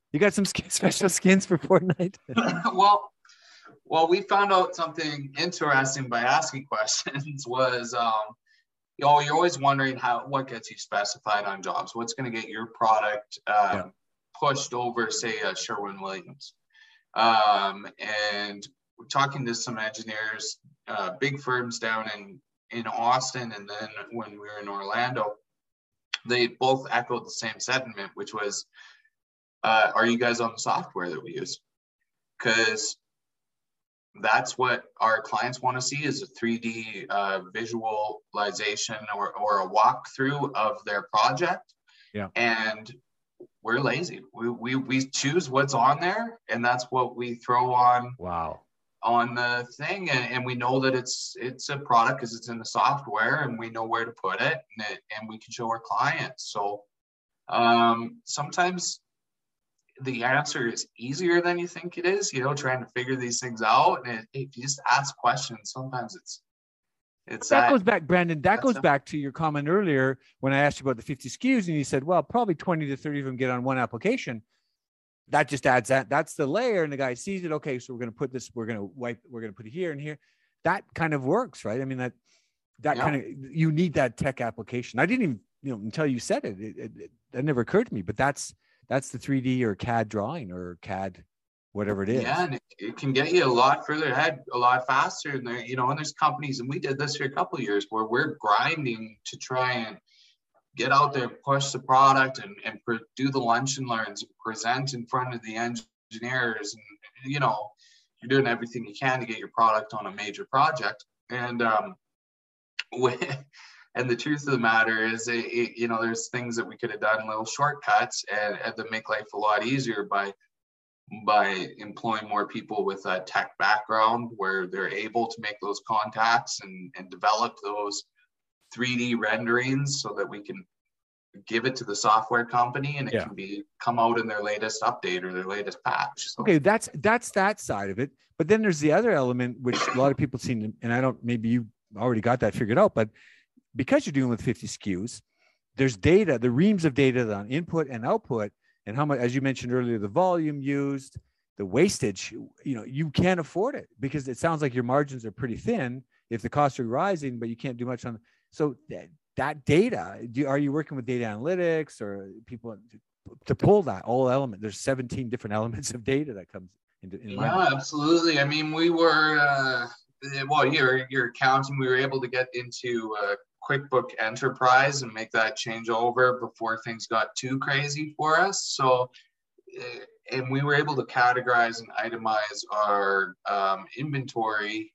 You got some skin, special skins for Fortnite? well, well, we found out something interesting by asking questions was, um, you know, you're always wondering how, what gets you specified on jobs? What's going to get your product um, Yeah. pushed over, say, uh, Sherwin-Williams? Um, and we're talking to some engineers, uh, big firms down in, in Austin. And then when we were in Orlando, they both echoed the same sentiment, which was, uh, are you guys on the software that we use? Because that's what our clients want to see, is a three D uh, visualization or, or a walkthrough of their project. Yeah. And we're lazy. We, we, we choose what's on there, and that's what we throw on. Wow. On the thing. And, and we know that it's, it's a product because it's in the software, and we know where to put it, and, it, and we can show our clients. So um, sometimes the answer is easier than you think it is, you know, trying to figure these things out. And if you just ask questions, sometimes it's, it's that, that goes back, Brandon, that goes a, back to your comment earlier when I asked you about the fifty S K Us, and you said, well, probably twenty to thirty of them get on one application. That just adds that. That's the layer, and the guy sees it. Okay, so we're going to put this, we're going to wipe, we're going to put it here and here. That kind of works, right? I mean, that, that yeah. kind of, you need that tech application. I didn't even, you know, until you said it, it, it, it that never occurred to me, but that's, that's the three D or C A D drawing or C A D, whatever it is. Yeah, and it, it can get you a lot further ahead, a lot faster. And there, you know, and there's companies, and we did this for a couple of years, where we're grinding to try and get out there, push the product, and, and do the lunch and learns, and present in front of the engineers. And, you know, you're doing everything you can to get your product on a major project. And, um, and the truth of the matter is, it, it, you know, there's things that we could have done, little shortcuts, and, and that make life a lot easier by by employing more people with a tech background, where they're able to make those contacts and, and develop those three D renderings so that we can give it to the software company, and it yeah. can be come out in their latest update or their latest patch. So. Okay, that's that's that side of it. But then there's the other element, which a lot of people seem, and I don't, maybe you already got that figured out, but because you're dealing with fifty S K Us, there's data, the reams of data on input and output, and how much, as you mentioned earlier, the volume used, the wastage. You know, you can't afford it because it sounds like your margins are pretty thin if the costs are rising, but you can't do much on. So that, that data, do, are you working with data analytics or people to pull that all element? There's seventeen different elements of data that comes into. In yeah, mind. Absolutely. I mean, we were uh, well, your your accounting, we were able to get into uh, QuickBook Enterprise and make that change over before things got too crazy for us. So, and we were able to categorize and itemize our um, inventory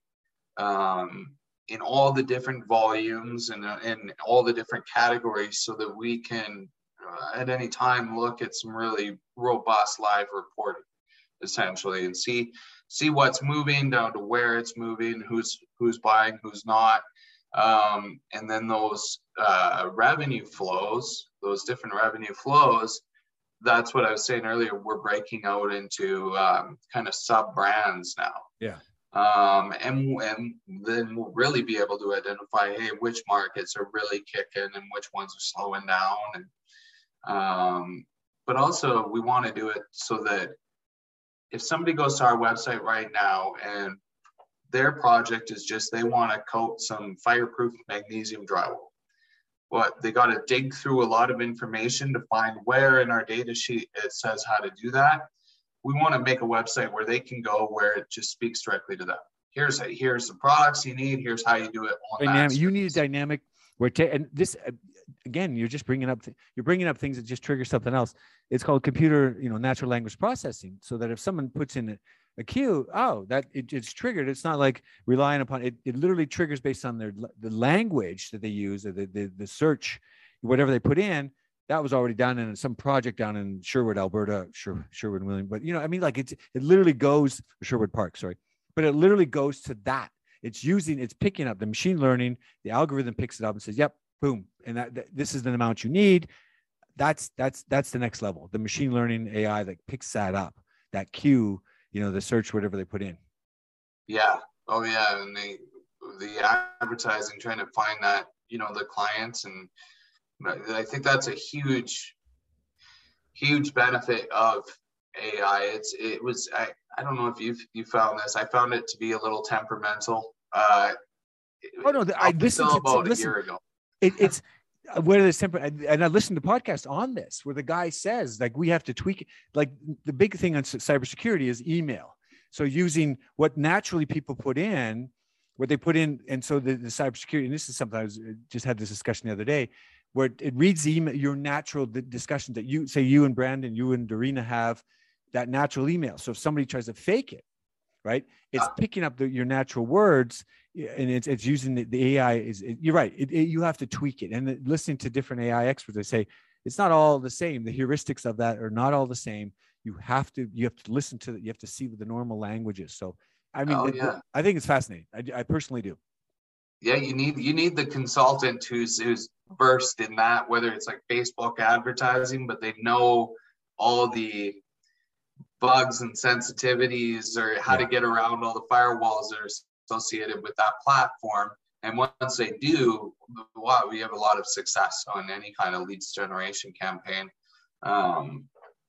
um, in all the different volumes and in all the different categories, so that we can uh, at any time look at some really robust live reporting, essentially, and see see what's moving down to where it's moving, who's who's buying, who's not. Um, and then those uh, revenue flows, those different revenue flows, that's what I was saying earlier. We're breaking out into um, kind of sub brands now. Yeah. Um, and, and then we'll really be able to identify, hey, which markets are really kicking and which ones are slowing down. And um, but also we want to do it so that if somebody goes to our website right now and their project is just, they want to coat some fireproof magnesium drywall. But they got to dig through a lot of information to find where in our data sheet it says how to do that. We want to make a website where they can go, where it just speaks directly to them. Here's here's the products you need. Here's how you do it. Dynamic, you need a dynamic where, ta- and this again, you're just bringing up th- you're bringing up things that just trigger something else. It's called computer, you know, natural language processing. So that if someone puts in a, a cue, oh, that it, it's triggered. It's not like relying upon it. It literally triggers based on their the language that they use or the the, the search, whatever they put in. That was already done in some project down in Sherwood, Alberta, Sher, Sherwood, William. But, you know, I mean, like it's, it literally goes, Sherwood Park, sorry. But it literally goes to that. It's using, it's picking up the machine learning. The algorithm picks it up and says, yep, boom. And that, that this is the amount you need. That's, that's, that's the next level. The machine learning A I that picks that up, that cue, you know, the search, whatever they put in. Yeah. Oh, yeah. And the, the advertising, trying to find that, you know, the clients, and I think that's a huge, huge benefit of A I. It's it was I, I don't know if you you found this. I found it to be a little temperamental. Uh, Oh no, I listened to about listen, a year ago. It, it's where the simple, and I listened to podcasts on this where the guy says like we have to tweak it. Like the big thing on cybersecurity is email. So using what naturally people put in, what they put in, and so the, the cybersecurity. And this is something I was, just had this discussion the other day, where it, it reads the email, your natural discussion that you say you and Brandon, you and Dorina have that natural email. So if somebody tries to fake it, right, it's picking up the, your natural words. And it's it's using the, the A I is it, you're right. It, it, you have to tweak it. And listening to different A I experts, they say it's not all the same. The heuristics of that are not all the same. You have to you have to listen to it. You have to see what the normal language is. So I mean, oh, it, yeah. I think it's fascinating. I, I personally do. Yeah, you need you need the consultant who's who's versed in that, whether it's like Facebook advertising, but they know all the bugs and sensitivities or how yeah. to get around all the firewalls that are associated with that platform. And once they do, wow, we have a lot of success on any kind of leads generation campaign, um,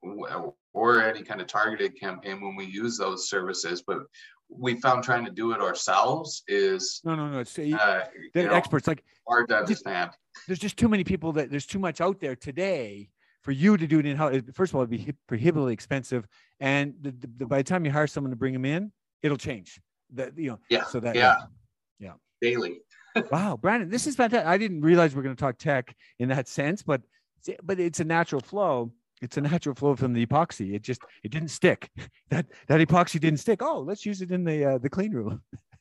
or any kind of targeted campaign when we use those services. But we found trying to do it ourselves is no, no, no. It's uh, the you know, experts like hard to understand. There's just too many people that there's too much out there today for you to do it in house. First of all, it'd be prohibitively expensive, and the, the, the, by the time you hire someone to bring them in, it'll change. That you know, yeah. So that yeah, yeah, daily. Wow, Brandon, this is fantastic. I didn't realize we're going to talk tech in that sense, but but it's a natural flow. It's a natural flow from the epoxy. It just it didn't stick. That that epoxy didn't stick. Oh, let's use it in the uh, the clean room.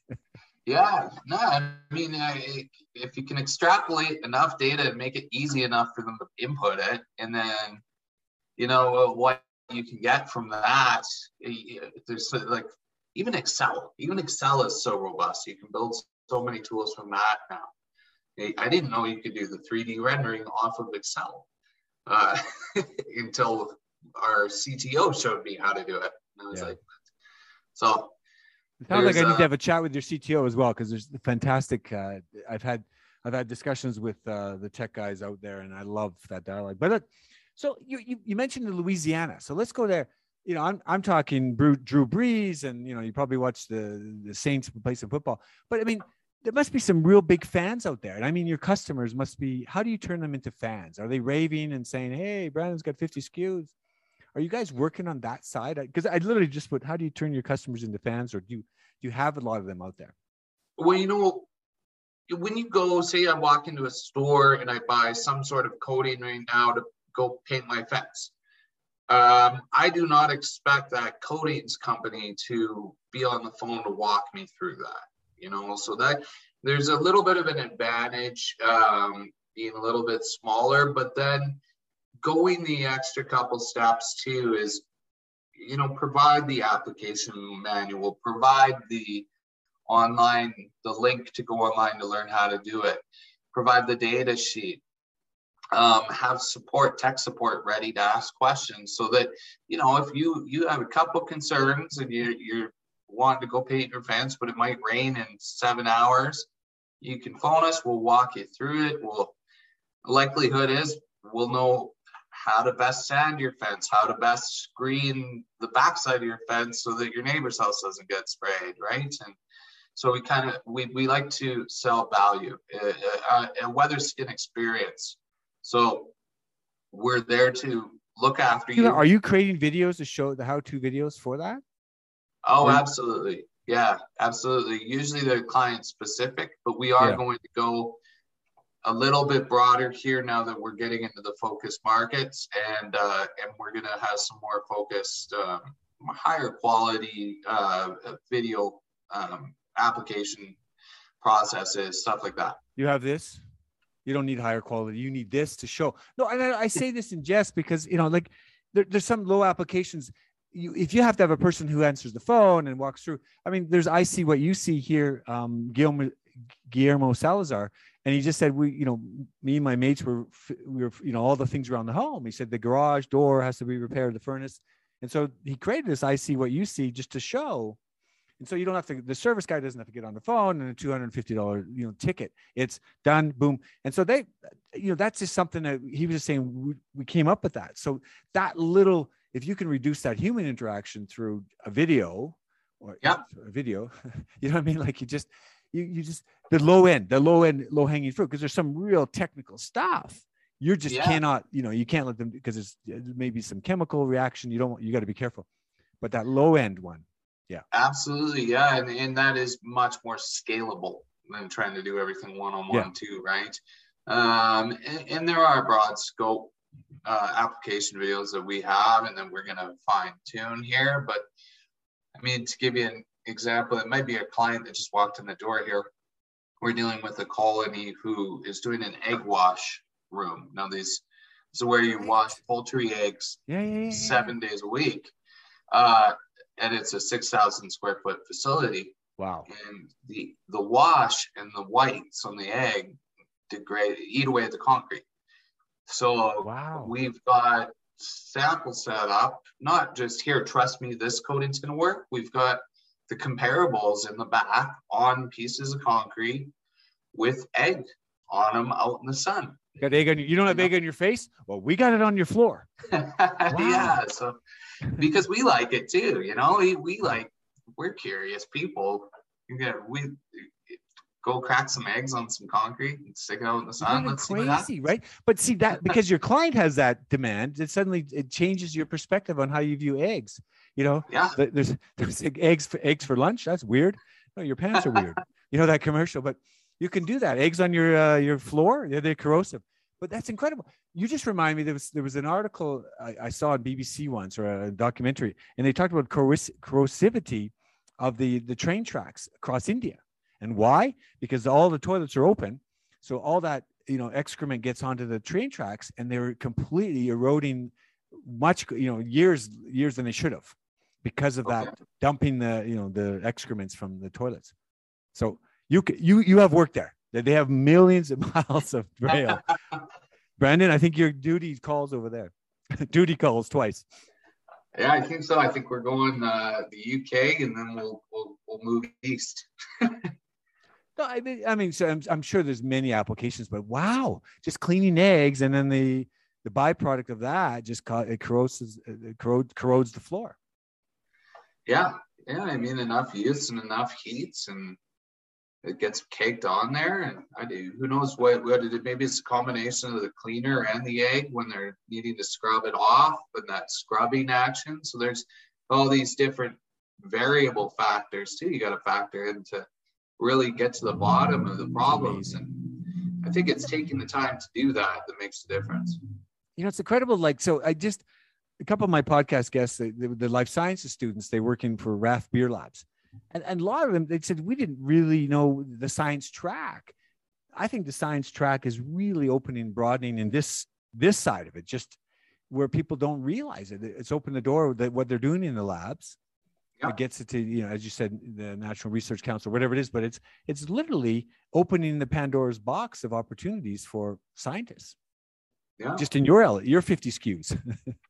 Yeah, no, I mean, I, if you can extrapolate enough data and make it easy enough for them to input it, and then you know what you can get from that. There's like even Excel. Even Excel is so robust. You can build so many tools from that now. I didn't know you could do the three D rendering off of Excel uh, until our C T O showed me how to do it. And I was yeah. like, so. It sounds like I need uh, to have a chat with your C T O as well, because there's fantastic. Uh, I've had I've had discussions with uh, the tech guys out there, and I love that dialogue. But uh, so you, you you mentioned Louisiana, so let's go there. You know, I'm I'm talking Drew, Drew Brees, and you know, you probably watch the the Saints play some football. But I mean, there must be some real big fans out there, and I mean, your customers must be. How do you turn them into fans? Are they raving and saying, "Hey, Brandon's got fifty S K Us"? Are you guys working on that side? Because I literally just put, how do you turn your customers into fans, or do you do you have a lot of them out there? Well, you know, when you go, say I walk into a store and I buy some sort of coating right now to go paint my fence. Um, I do not expect that coatings company to be on the phone to walk me through that, you know, so that there's a little bit of an advantage um, being a little bit smaller, but then going the extra couple steps too is, you know, provide the application manual, provide the online, the link to go online to learn how to do it, provide the data sheet, um, have support, tech support ready to ask questions so that, you know, if you, you have a couple concerns and you, you're wanting to go paint your fence, but it might rain in seven hours, you can phone us, we'll walk you through it. We'll, the likelihood is we'll know how to best sand your fence, how to best screen the backside of your fence so that your neighbor's house doesn't get sprayed, right? And so we kind of, we, we like to sell value, uh, uh, a weather skin experience. So we're there to look after you. Are you creating videos to show the how-to videos for that? Oh, absolutely. Yeah, absolutely. Usually they're client specific, but we are yeah. going to go a little bit broader here now that we're getting into the focus markets, and uh, and we're going to have some more focused, um, higher quality uh, video um, application processes, stuff like that. You have this. You don't need higher quality. You need this to show. No, and I, I say this in jest because, you know, like there, there's some low applications. You, if you have to have a person who answers the phone and walks through, I mean, there's, I see what you see here, um, Guillermo, Guillermo Salazar. And he just said, we, you know, me and my mates were, we were, you know, all the things around the home. He said the garage door has to be repaired, the furnace. And so he created this, I see what you see, just to show. And so you don't have to, the service guy doesn't have to get on the phone and a two hundred fifty dollars, you know, ticket. It's done, boom. And so they, you know, that's just something that he was just saying, we, we came up with that. So that little, if you can reduce that human interaction through a video or yeah. a video, you know what I mean? Like you just, you, you just, the low end, the low end, low hanging fruit, because there's some real technical stuff. You just yeah. cannot, you know, you can't let them, because it's maybe some chemical reaction. You don't want, you got to be careful, but that low end one. Yeah, absolutely. Yeah. And, and that is much more scalable than trying to do everything one-on-one yeah. too. Right. Um, and, and there are broad scope uh, application videos that we have, and then we're going to fine tune here. But I mean, to give you an example, it might be a client that just walked in the door here. We're dealing with a colony who is doing an egg wash room. Now, these, this is where you wash poultry eggs yeah, yeah, yeah, seven yeah. days a week. Uh, and it's a six thousand square foot facility. Wow. And the, the wash and the whites on the egg degrade, eat away at the concrete. So wow. we've got samples set up, not just here, trust me, this coating's going to work. We've got the comparables in the back on pieces of concrete with egg on them out in the sun. You got egg on you, you don't have egg on your face? Well, we got it on your floor. Wow. Yeah. So because we like it too, you know, we, we like, we're curious people. You get, we go crack some eggs on some concrete and stick it out in the sun. Let's crazy, see what happens. Right? But see that because your client has that demand, it suddenly it changes your perspective on how you view eggs. You know, yeah. There's there's eggs for eggs for lunch. That's weird. No, your pants are weird. You know that commercial, but you can do that. Eggs on your uh, your floor, they're, they're corrosive. But that's incredible. You just remind me there was there was an article I, I saw on B B C once, or a documentary, and they talked about corros- corrosivity of the the train tracks across India. And why? Because all the toilets are open. So all that, you know, excrement gets onto the train tracks, and they're completely eroding much, you know, years, years than they should have, because of that, okay. dumping the, you know, the excrements from the toilets. So you, you, you have worked there. They have millions of miles of rail. Brandon, I think your duty calls over there. Duty calls twice. Yeah, I think so. I think we're going uh, the U K, and then we'll, we'll, we'll move east. No, I mean, I mean, so I'm, I'm sure there's many applications, but wow, just cleaning eggs, and then the the byproduct of that just co- it corrodes it corrodes, corrodes the floor. Yeah, yeah. I mean, enough use and enough heats, and it gets caked on there. And I do. Who knows what? What it? Maybe it's a combination of the cleaner and the egg when they're needing to scrub it off, and that scrubbing action. So there's all these different variable factors too. You got to factor into. Really get to the bottom of the problems, and I think it's taking the time to do that that makes the difference. You know, it's incredible. Like, so I just a couple of my podcast guests, the, the life sciences students, they working for Raft Beer Labs, and, and a lot of them, they said we didn't really know the science track. I think the science track is really opening, broadening in this this side of it, just where people don't realize it. It's opened the door that what they're doing in the labs. Yeah. It gets it to, you know, as you said, the National Research Council, whatever it is, but it's it's literally opening the Pandora's box of opportunities for scientists. Yeah. Just in your your fifty S K Us.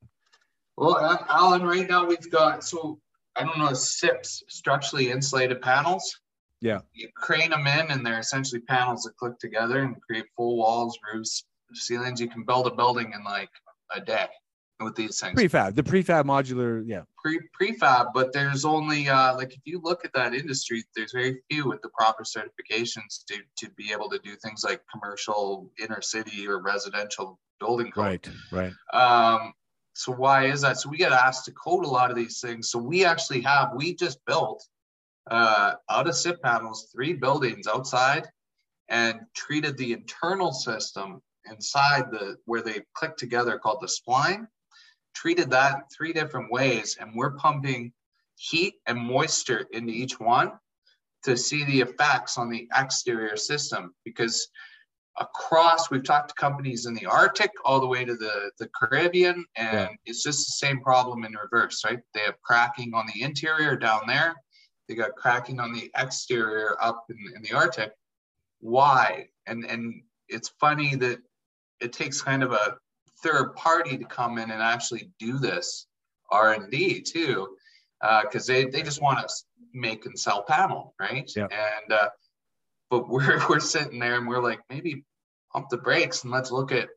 Well, Alan, right now we've got, so I don't know, S I Ps, structurally insulated panels. Yeah. You crane them in, and they're essentially panels that click together and create full walls, roofs, ceilings. You can build a building in like a day with these things. Prefab, the prefab modular, yeah. Pre prefab, but there's only uh, like if you look at that industry, there's very few with the proper certifications to to be able to do things like commercial, inner city, or residential building code. Right, right. Um, so why is that? So we get asked to code a lot of these things. So we actually have we just built uh, out of S I P panels three buildings outside, and treated the internal system inside the where they click together called the spline. Treated that in three different ways, and we're pumping heat and moisture into each one to see the effects on the exterior system. Because across, we've talked to companies in the Arctic all the way to the, the Caribbean, and yeah. It's just the same problem in reverse, right? They have cracking on the interior down there. They got cracking on the exterior up in, in the Arctic. Why? And and it's funny that it takes kind of a third party to come in and actually do this R and D too, because uh, they, they just want to make and sell panel, right? Yeah. And uh, but we're we're sitting there and we're like, maybe pump the brakes and let's look at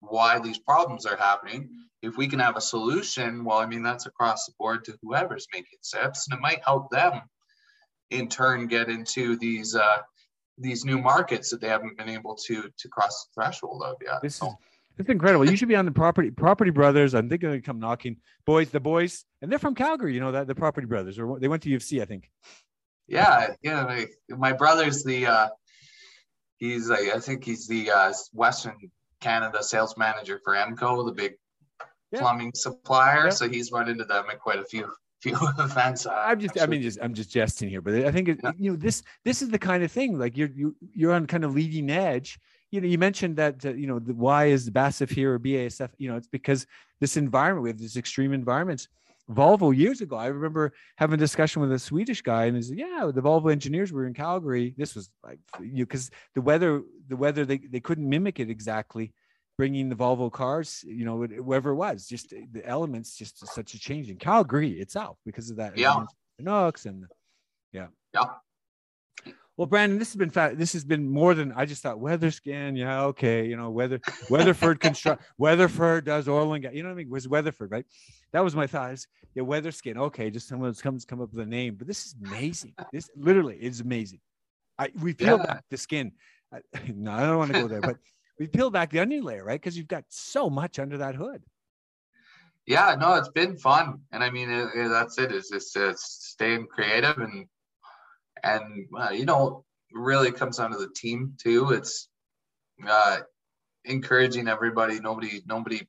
why these problems are happening. If we can have a solution, well, I mean, that's across the board to whoever's making sips, and it might help them in turn get into these uh, these new markets that they haven't been able to to cross the threshold of yet. This so. is it's incredible. You should be on the property Property Brothers. I'm thinking they come knocking. Boys, the boys, and they're from Calgary. You know that the Property Brothers, or they went to U of C, I think. Yeah, yeah. My, my brother's the uh, he's like I think he's the uh, Western Canada sales manager for M C O, the big yeah. plumbing supplier. Yeah. So he's run into them at quite a few few events. Uh, I'm just, actually. I mean, just I'm just jesting here, but I think it, yeah. you know this this is the kind of thing like you're you you're on kind of leading edge. You know, you mentioned that uh, you know the, why is B A S F here or B A S F? You know, it's because this environment, we have these extreme environments. Volvo years ago, I remember having a discussion with a Swedish guy, and he said, "Yeah, the Volvo engineers were in Calgary. This was like, you know, because the weather, the weather, they they couldn't mimic it exactly, bringing the Volvo cars, you know, wherever it was, just the elements, just such a change in Calgary itself because of that. Yeah, Canucks and yeah, yeah." Well, Brandon, this has been fa- this has been more than I just thought. Weather scan, yeah, okay, you know, weather Weatherford construct Weatherford does oil and gas. You know what I mean? It was Weatherford, right? That was my thoughts. Yeah, weather scan. Okay, just someone's comes come up with a name, but this is amazing. This literally is amazing. I we peel yeah. back the skin. I, no, I don't want to go there, but we peel back the onion layer, right? Because you've got so much under that hood. Yeah, no, it's been fun, and I mean, it, it, that's it. It's just it's staying creative and. And, uh, you know, really comes down to the team, too. It's uh, encouraging everybody. Nobody, nobody,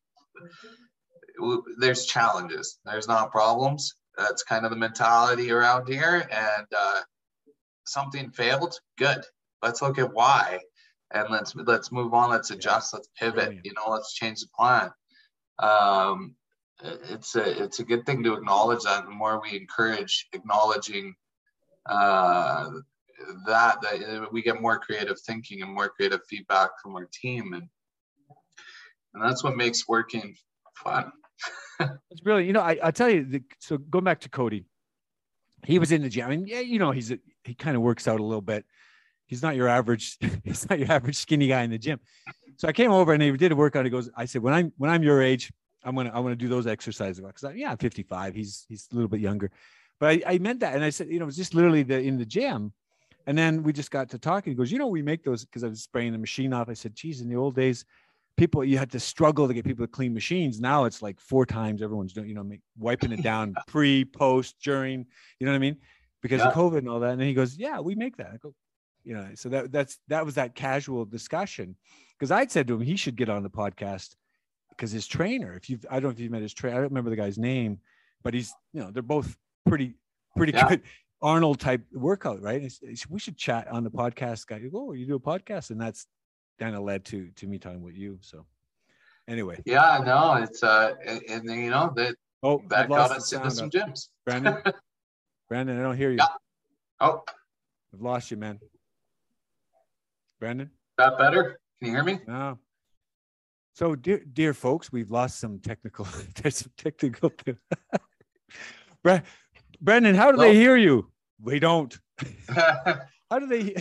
there's challenges. There's not problems. That's kind of the mentality around here. And uh, something failed, good. Let's look at why. And let's let's move on. Let's adjust. Let's pivot. You know, let's change the plan. Um, it's a it's a good thing to acknowledge that. The more we encourage acknowledging uh that that we get more creative thinking and more creative feedback from our team, and and that's what makes working fun. It's brilliant. You know, I I tell you, the, so going back to Cody, he was in the gym. I mean, yeah, you know, he's a, he kind of works out a little bit. He's not your average. He's not your average skinny guy in the gym. So I came over and he did a workout. He goes, I said, when I'm when I'm your age, I'm gonna I want to do those exercises because yeah, I'm fifty-five. He's he's a little bit younger. But I, I meant that. And I said, you know, it was just literally the, in the gym. And then we just got to talking. He goes, you know, we make those because I was spraying the machine off. I said, geez, in the old days, people, you had to struggle to get people to clean machines. Now it's like four times everyone's doing, you know, make, wiping it down pre, post, during, you know what I mean? Because yeah. of COVID and all that. And then he goes, yeah, we make that. I go, you know, so that that's, that was that casual discussion. Because I'd said to him, he should get on the podcast because his trainer, if you've, I don't know if you've met his trainer, I don't remember the guy's name, but he's, you know, they're both pretty, pretty yeah. good Arnold type workout, right? It's, it's, we should chat on the podcast. Guy, oh, you do a podcast, and that's kind of led to to me talking with you. So, anyway, yeah, no, it's uh, and, and you know that oh, that got us into some gyms. Brandon, Brandon, I don't hear you. Yeah. Oh, I've lost you, man. Brandon, that better? Can you hear me? No. So, dear dear folks, we've lost some technical. There's some technical. Brad. Brendan, how do well, they hear you? We don't. How do they?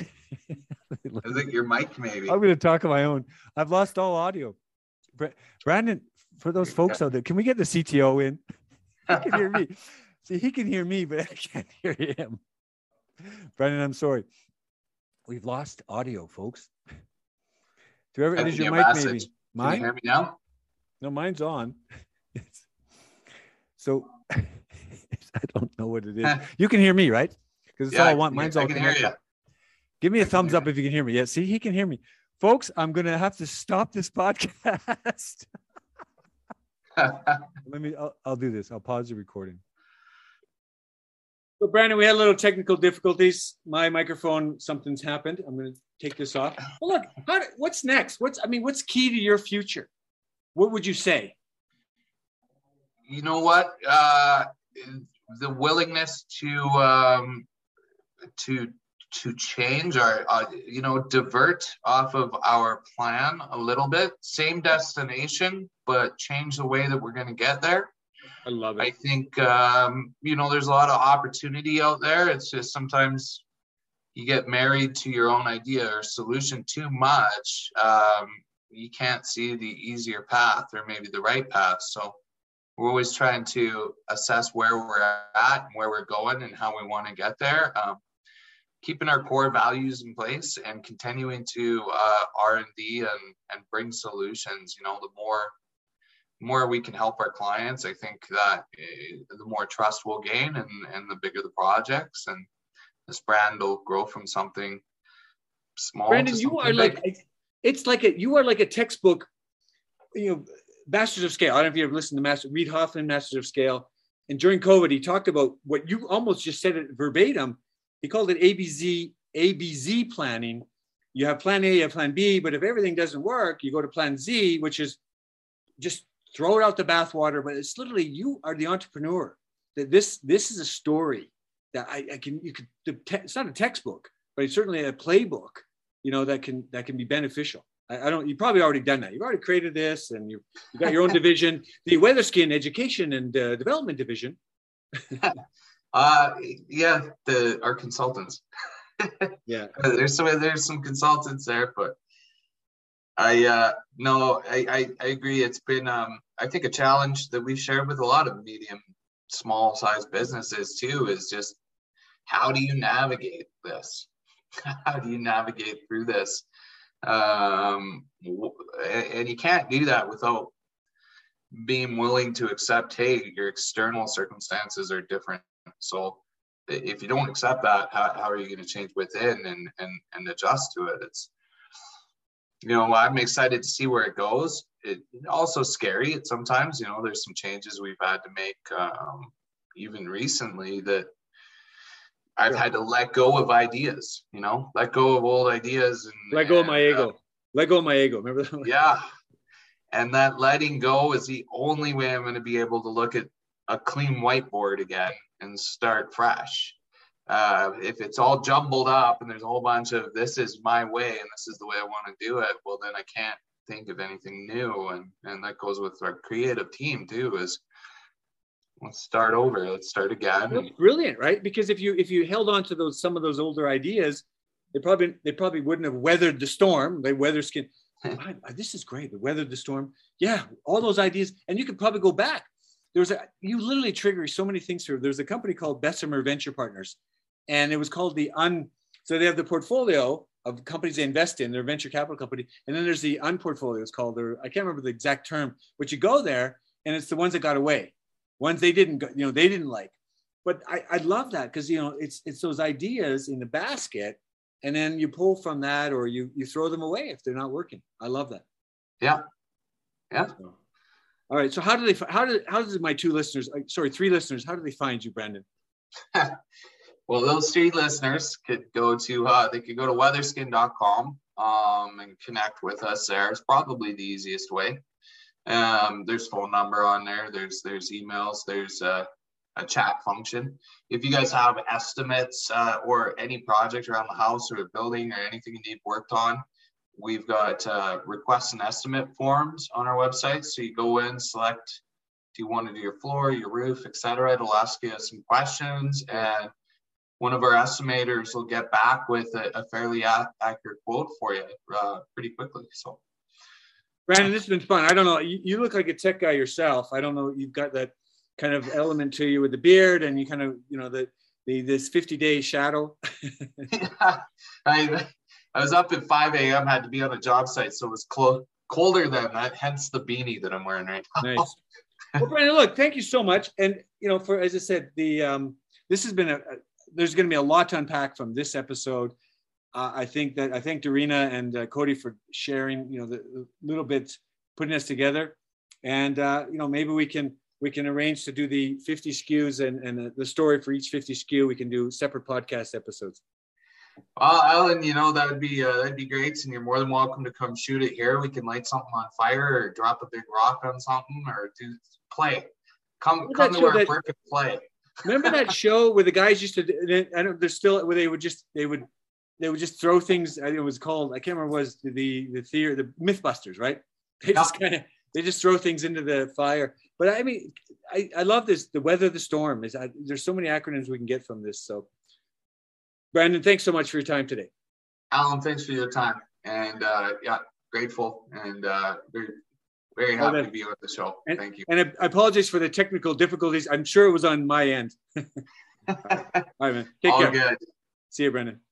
I think your mic, maybe. I'm going to talk on my own. I've lost all audio. Brandon, for those folks out there, can we get the C T O in? He can hear me. See, he can hear me, but I can't hear him. Brendan, I'm sorry. We've lost audio, folks. Do you ever? Is your mic message. Maybe? Mine? Can you hear me now? No, mine's on. So. I don't know what it is. You can hear me, right? Because it's yeah, all one. Mine's all. I can hear you. Give me a thumbs up if you can hear me. Yeah, see, he can hear me. Folks, I'm going to have to stop this podcast. Let me, I'll, I'll do this. I'll pause the recording. So, Brandon, we had a little technical difficulties. My microphone, something's happened. I'm going to take this off. Well, look, how, what's next? What's, I mean, what's key to your future? What would you say? You know what? Uh, the willingness to um, to to change or uh, you know divert off of our plan a little bit. Same destination, but change the way that we're going to get there. I love it. I think um, you know there's a lot of opportunity out there. It's just sometimes you get married to your own idea or solution too much, um, you can't see the easier path or maybe the right path. So we're always trying to assess where we're at and where we're going and how we want to get there. Um, keeping our core values in place and continuing to uh, R and D and, and bring solutions. You know, the more, more we can help our clients, I think that uh, the more trust we'll gain and, and the bigger the projects, and this brand will grow from something small. Brandon, you are big. like, it's like a, you are like a textbook, you know, Masters of Scale. I don't know if you ever listened to Master Reid Hoffman, Masters of Scale. And during COVID, he talked about what you almost just said it verbatim. He called it A B Z, A B Z planning. You have plan A, you have plan B, but if everything doesn't work, you go to plan Z, which is just throw it out the bathwater. But it's literally, you are the entrepreneur. That this this is a story that I, I can, you could, it's not a textbook, but it's certainly a playbook, you know, that can, that can be beneficial. I, I don't, you've probably already done that. You've already created this and you've, you've got your own division, the Weatherskin Education and uh, Development Division. uh, yeah, the, our consultants. Yeah. There's some, there's some consultants there, but I, uh, no, I, I, I agree. It's been, um, I think a challenge that we've shared with a lot of medium, small size businesses too, is just, how do you navigate this? How do you navigate through this? Um, and you can't do that without being willing to accept, hey, your external circumstances are different. So if you don't accept that, how, how are you going to change within and, and, and adjust to it? It's, you know, I'm excited to see where it goes. It also scary at sometimes, you know, there's some changes we've had to make, um, even recently, that I've had to let go of ideas, you know, let go of old ideas. And let go and, of my ego. Uh, let go of my ego. Remember that one? Yeah. And that letting go is the only way I'm going to be able to look at a clean whiteboard again and start fresh. Uh, if it's all jumbled up and there's a whole bunch of, this is my way and this is the way I want to do it, well, then I can't think of anything new. And, and that goes with our creative team too, is let's start over. Let's start again. That's brilliant, right? Because if you if you held on to those some of those older ideas, they probably they probably wouldn't have weathered the storm. They weather skin. Wow, this is great. They weathered the storm. Yeah, all those ideas, and you could probably go back. There was a you literally trigger so many things through. There's a company called Bessemer Venture Partners, and it was called the un. So they have the portfolio of companies they invest in. They're a venture capital company, and then there's the unportfolio. It's called. Their, I can't remember the exact term, but you go there, and it's the ones that got away. Ones they didn't, go, you know, they didn't like, but I, I love that because, you know, it's it's those ideas in the basket, and then you pull from that, or you you throw them away if they're not working. I love that. Yeah, yeah. So, all right. So how do they? How did how did my two listeners? Sorry, three listeners. How do they find you, Brandon? Well, those three listeners could go to uh, they could go to weatherskin dot com um, and connect with us there. It's probably the easiest way. Um, there's phone number on there. There's there's emails. There's a, a chat function. If you guys have estimates uh, or any project around the house or a building or anything you need worked on, we've got uh, request and estimate forms on our website. So you go in, select if you want to do your floor, your roof, et cetera. It'll ask you some questions, and one of our estimators will get back with a, a fairly a- accurate quote for you uh, pretty quickly. So. Brandon, this has been fun. I don't know. You, you look like a tech guy yourself. I don't know. You've got that kind of element to you with the beard, and you kind of, you know, the, the this fifty day shadow. Yeah, I I was up at five a.m. had to be on a job site, so it was clo- colder than that. Hence the beanie that I'm wearing right now. Nice. Well, Brandon, look, thank you so much. And you know, for as I said, the um, this has been a, a there's going to be a lot to unpack from this episode. Uh, I think that I thank Dorina and uh, Cody for sharing, you know, the, the little bits, putting us together, and uh, you know, maybe we can we can arrange to do the fifty S K Us and and the story for each fifty S K U. We can do separate podcast episodes. Well, Alan, you know, that would be uh, that'd be great, and you're more than welcome to come shoot it here. We can light something on fire, or drop a big rock on something, or do play. Come Remember come to our that, work and play. Remember that show where the guys used to? I don't. They're still where they would just they would. They would just throw things. I think it was called. I can't remember. What was the the the theory, the MythBusters, right? They just kind of they just throw things into the fire. But I mean, I, I love this. The weather, the storm is. I, there's so many acronyms we can get from this. So, Brandon, thanks so much for your time today. Alan, thanks for your time. And uh, yeah, grateful and uh, very, very Oh, happy that- to be on the show. And, Thank you. and I I apologize for the technical difficulties. I'm sure it was on my end. All right, man. Take All care. good. See you, Brendan.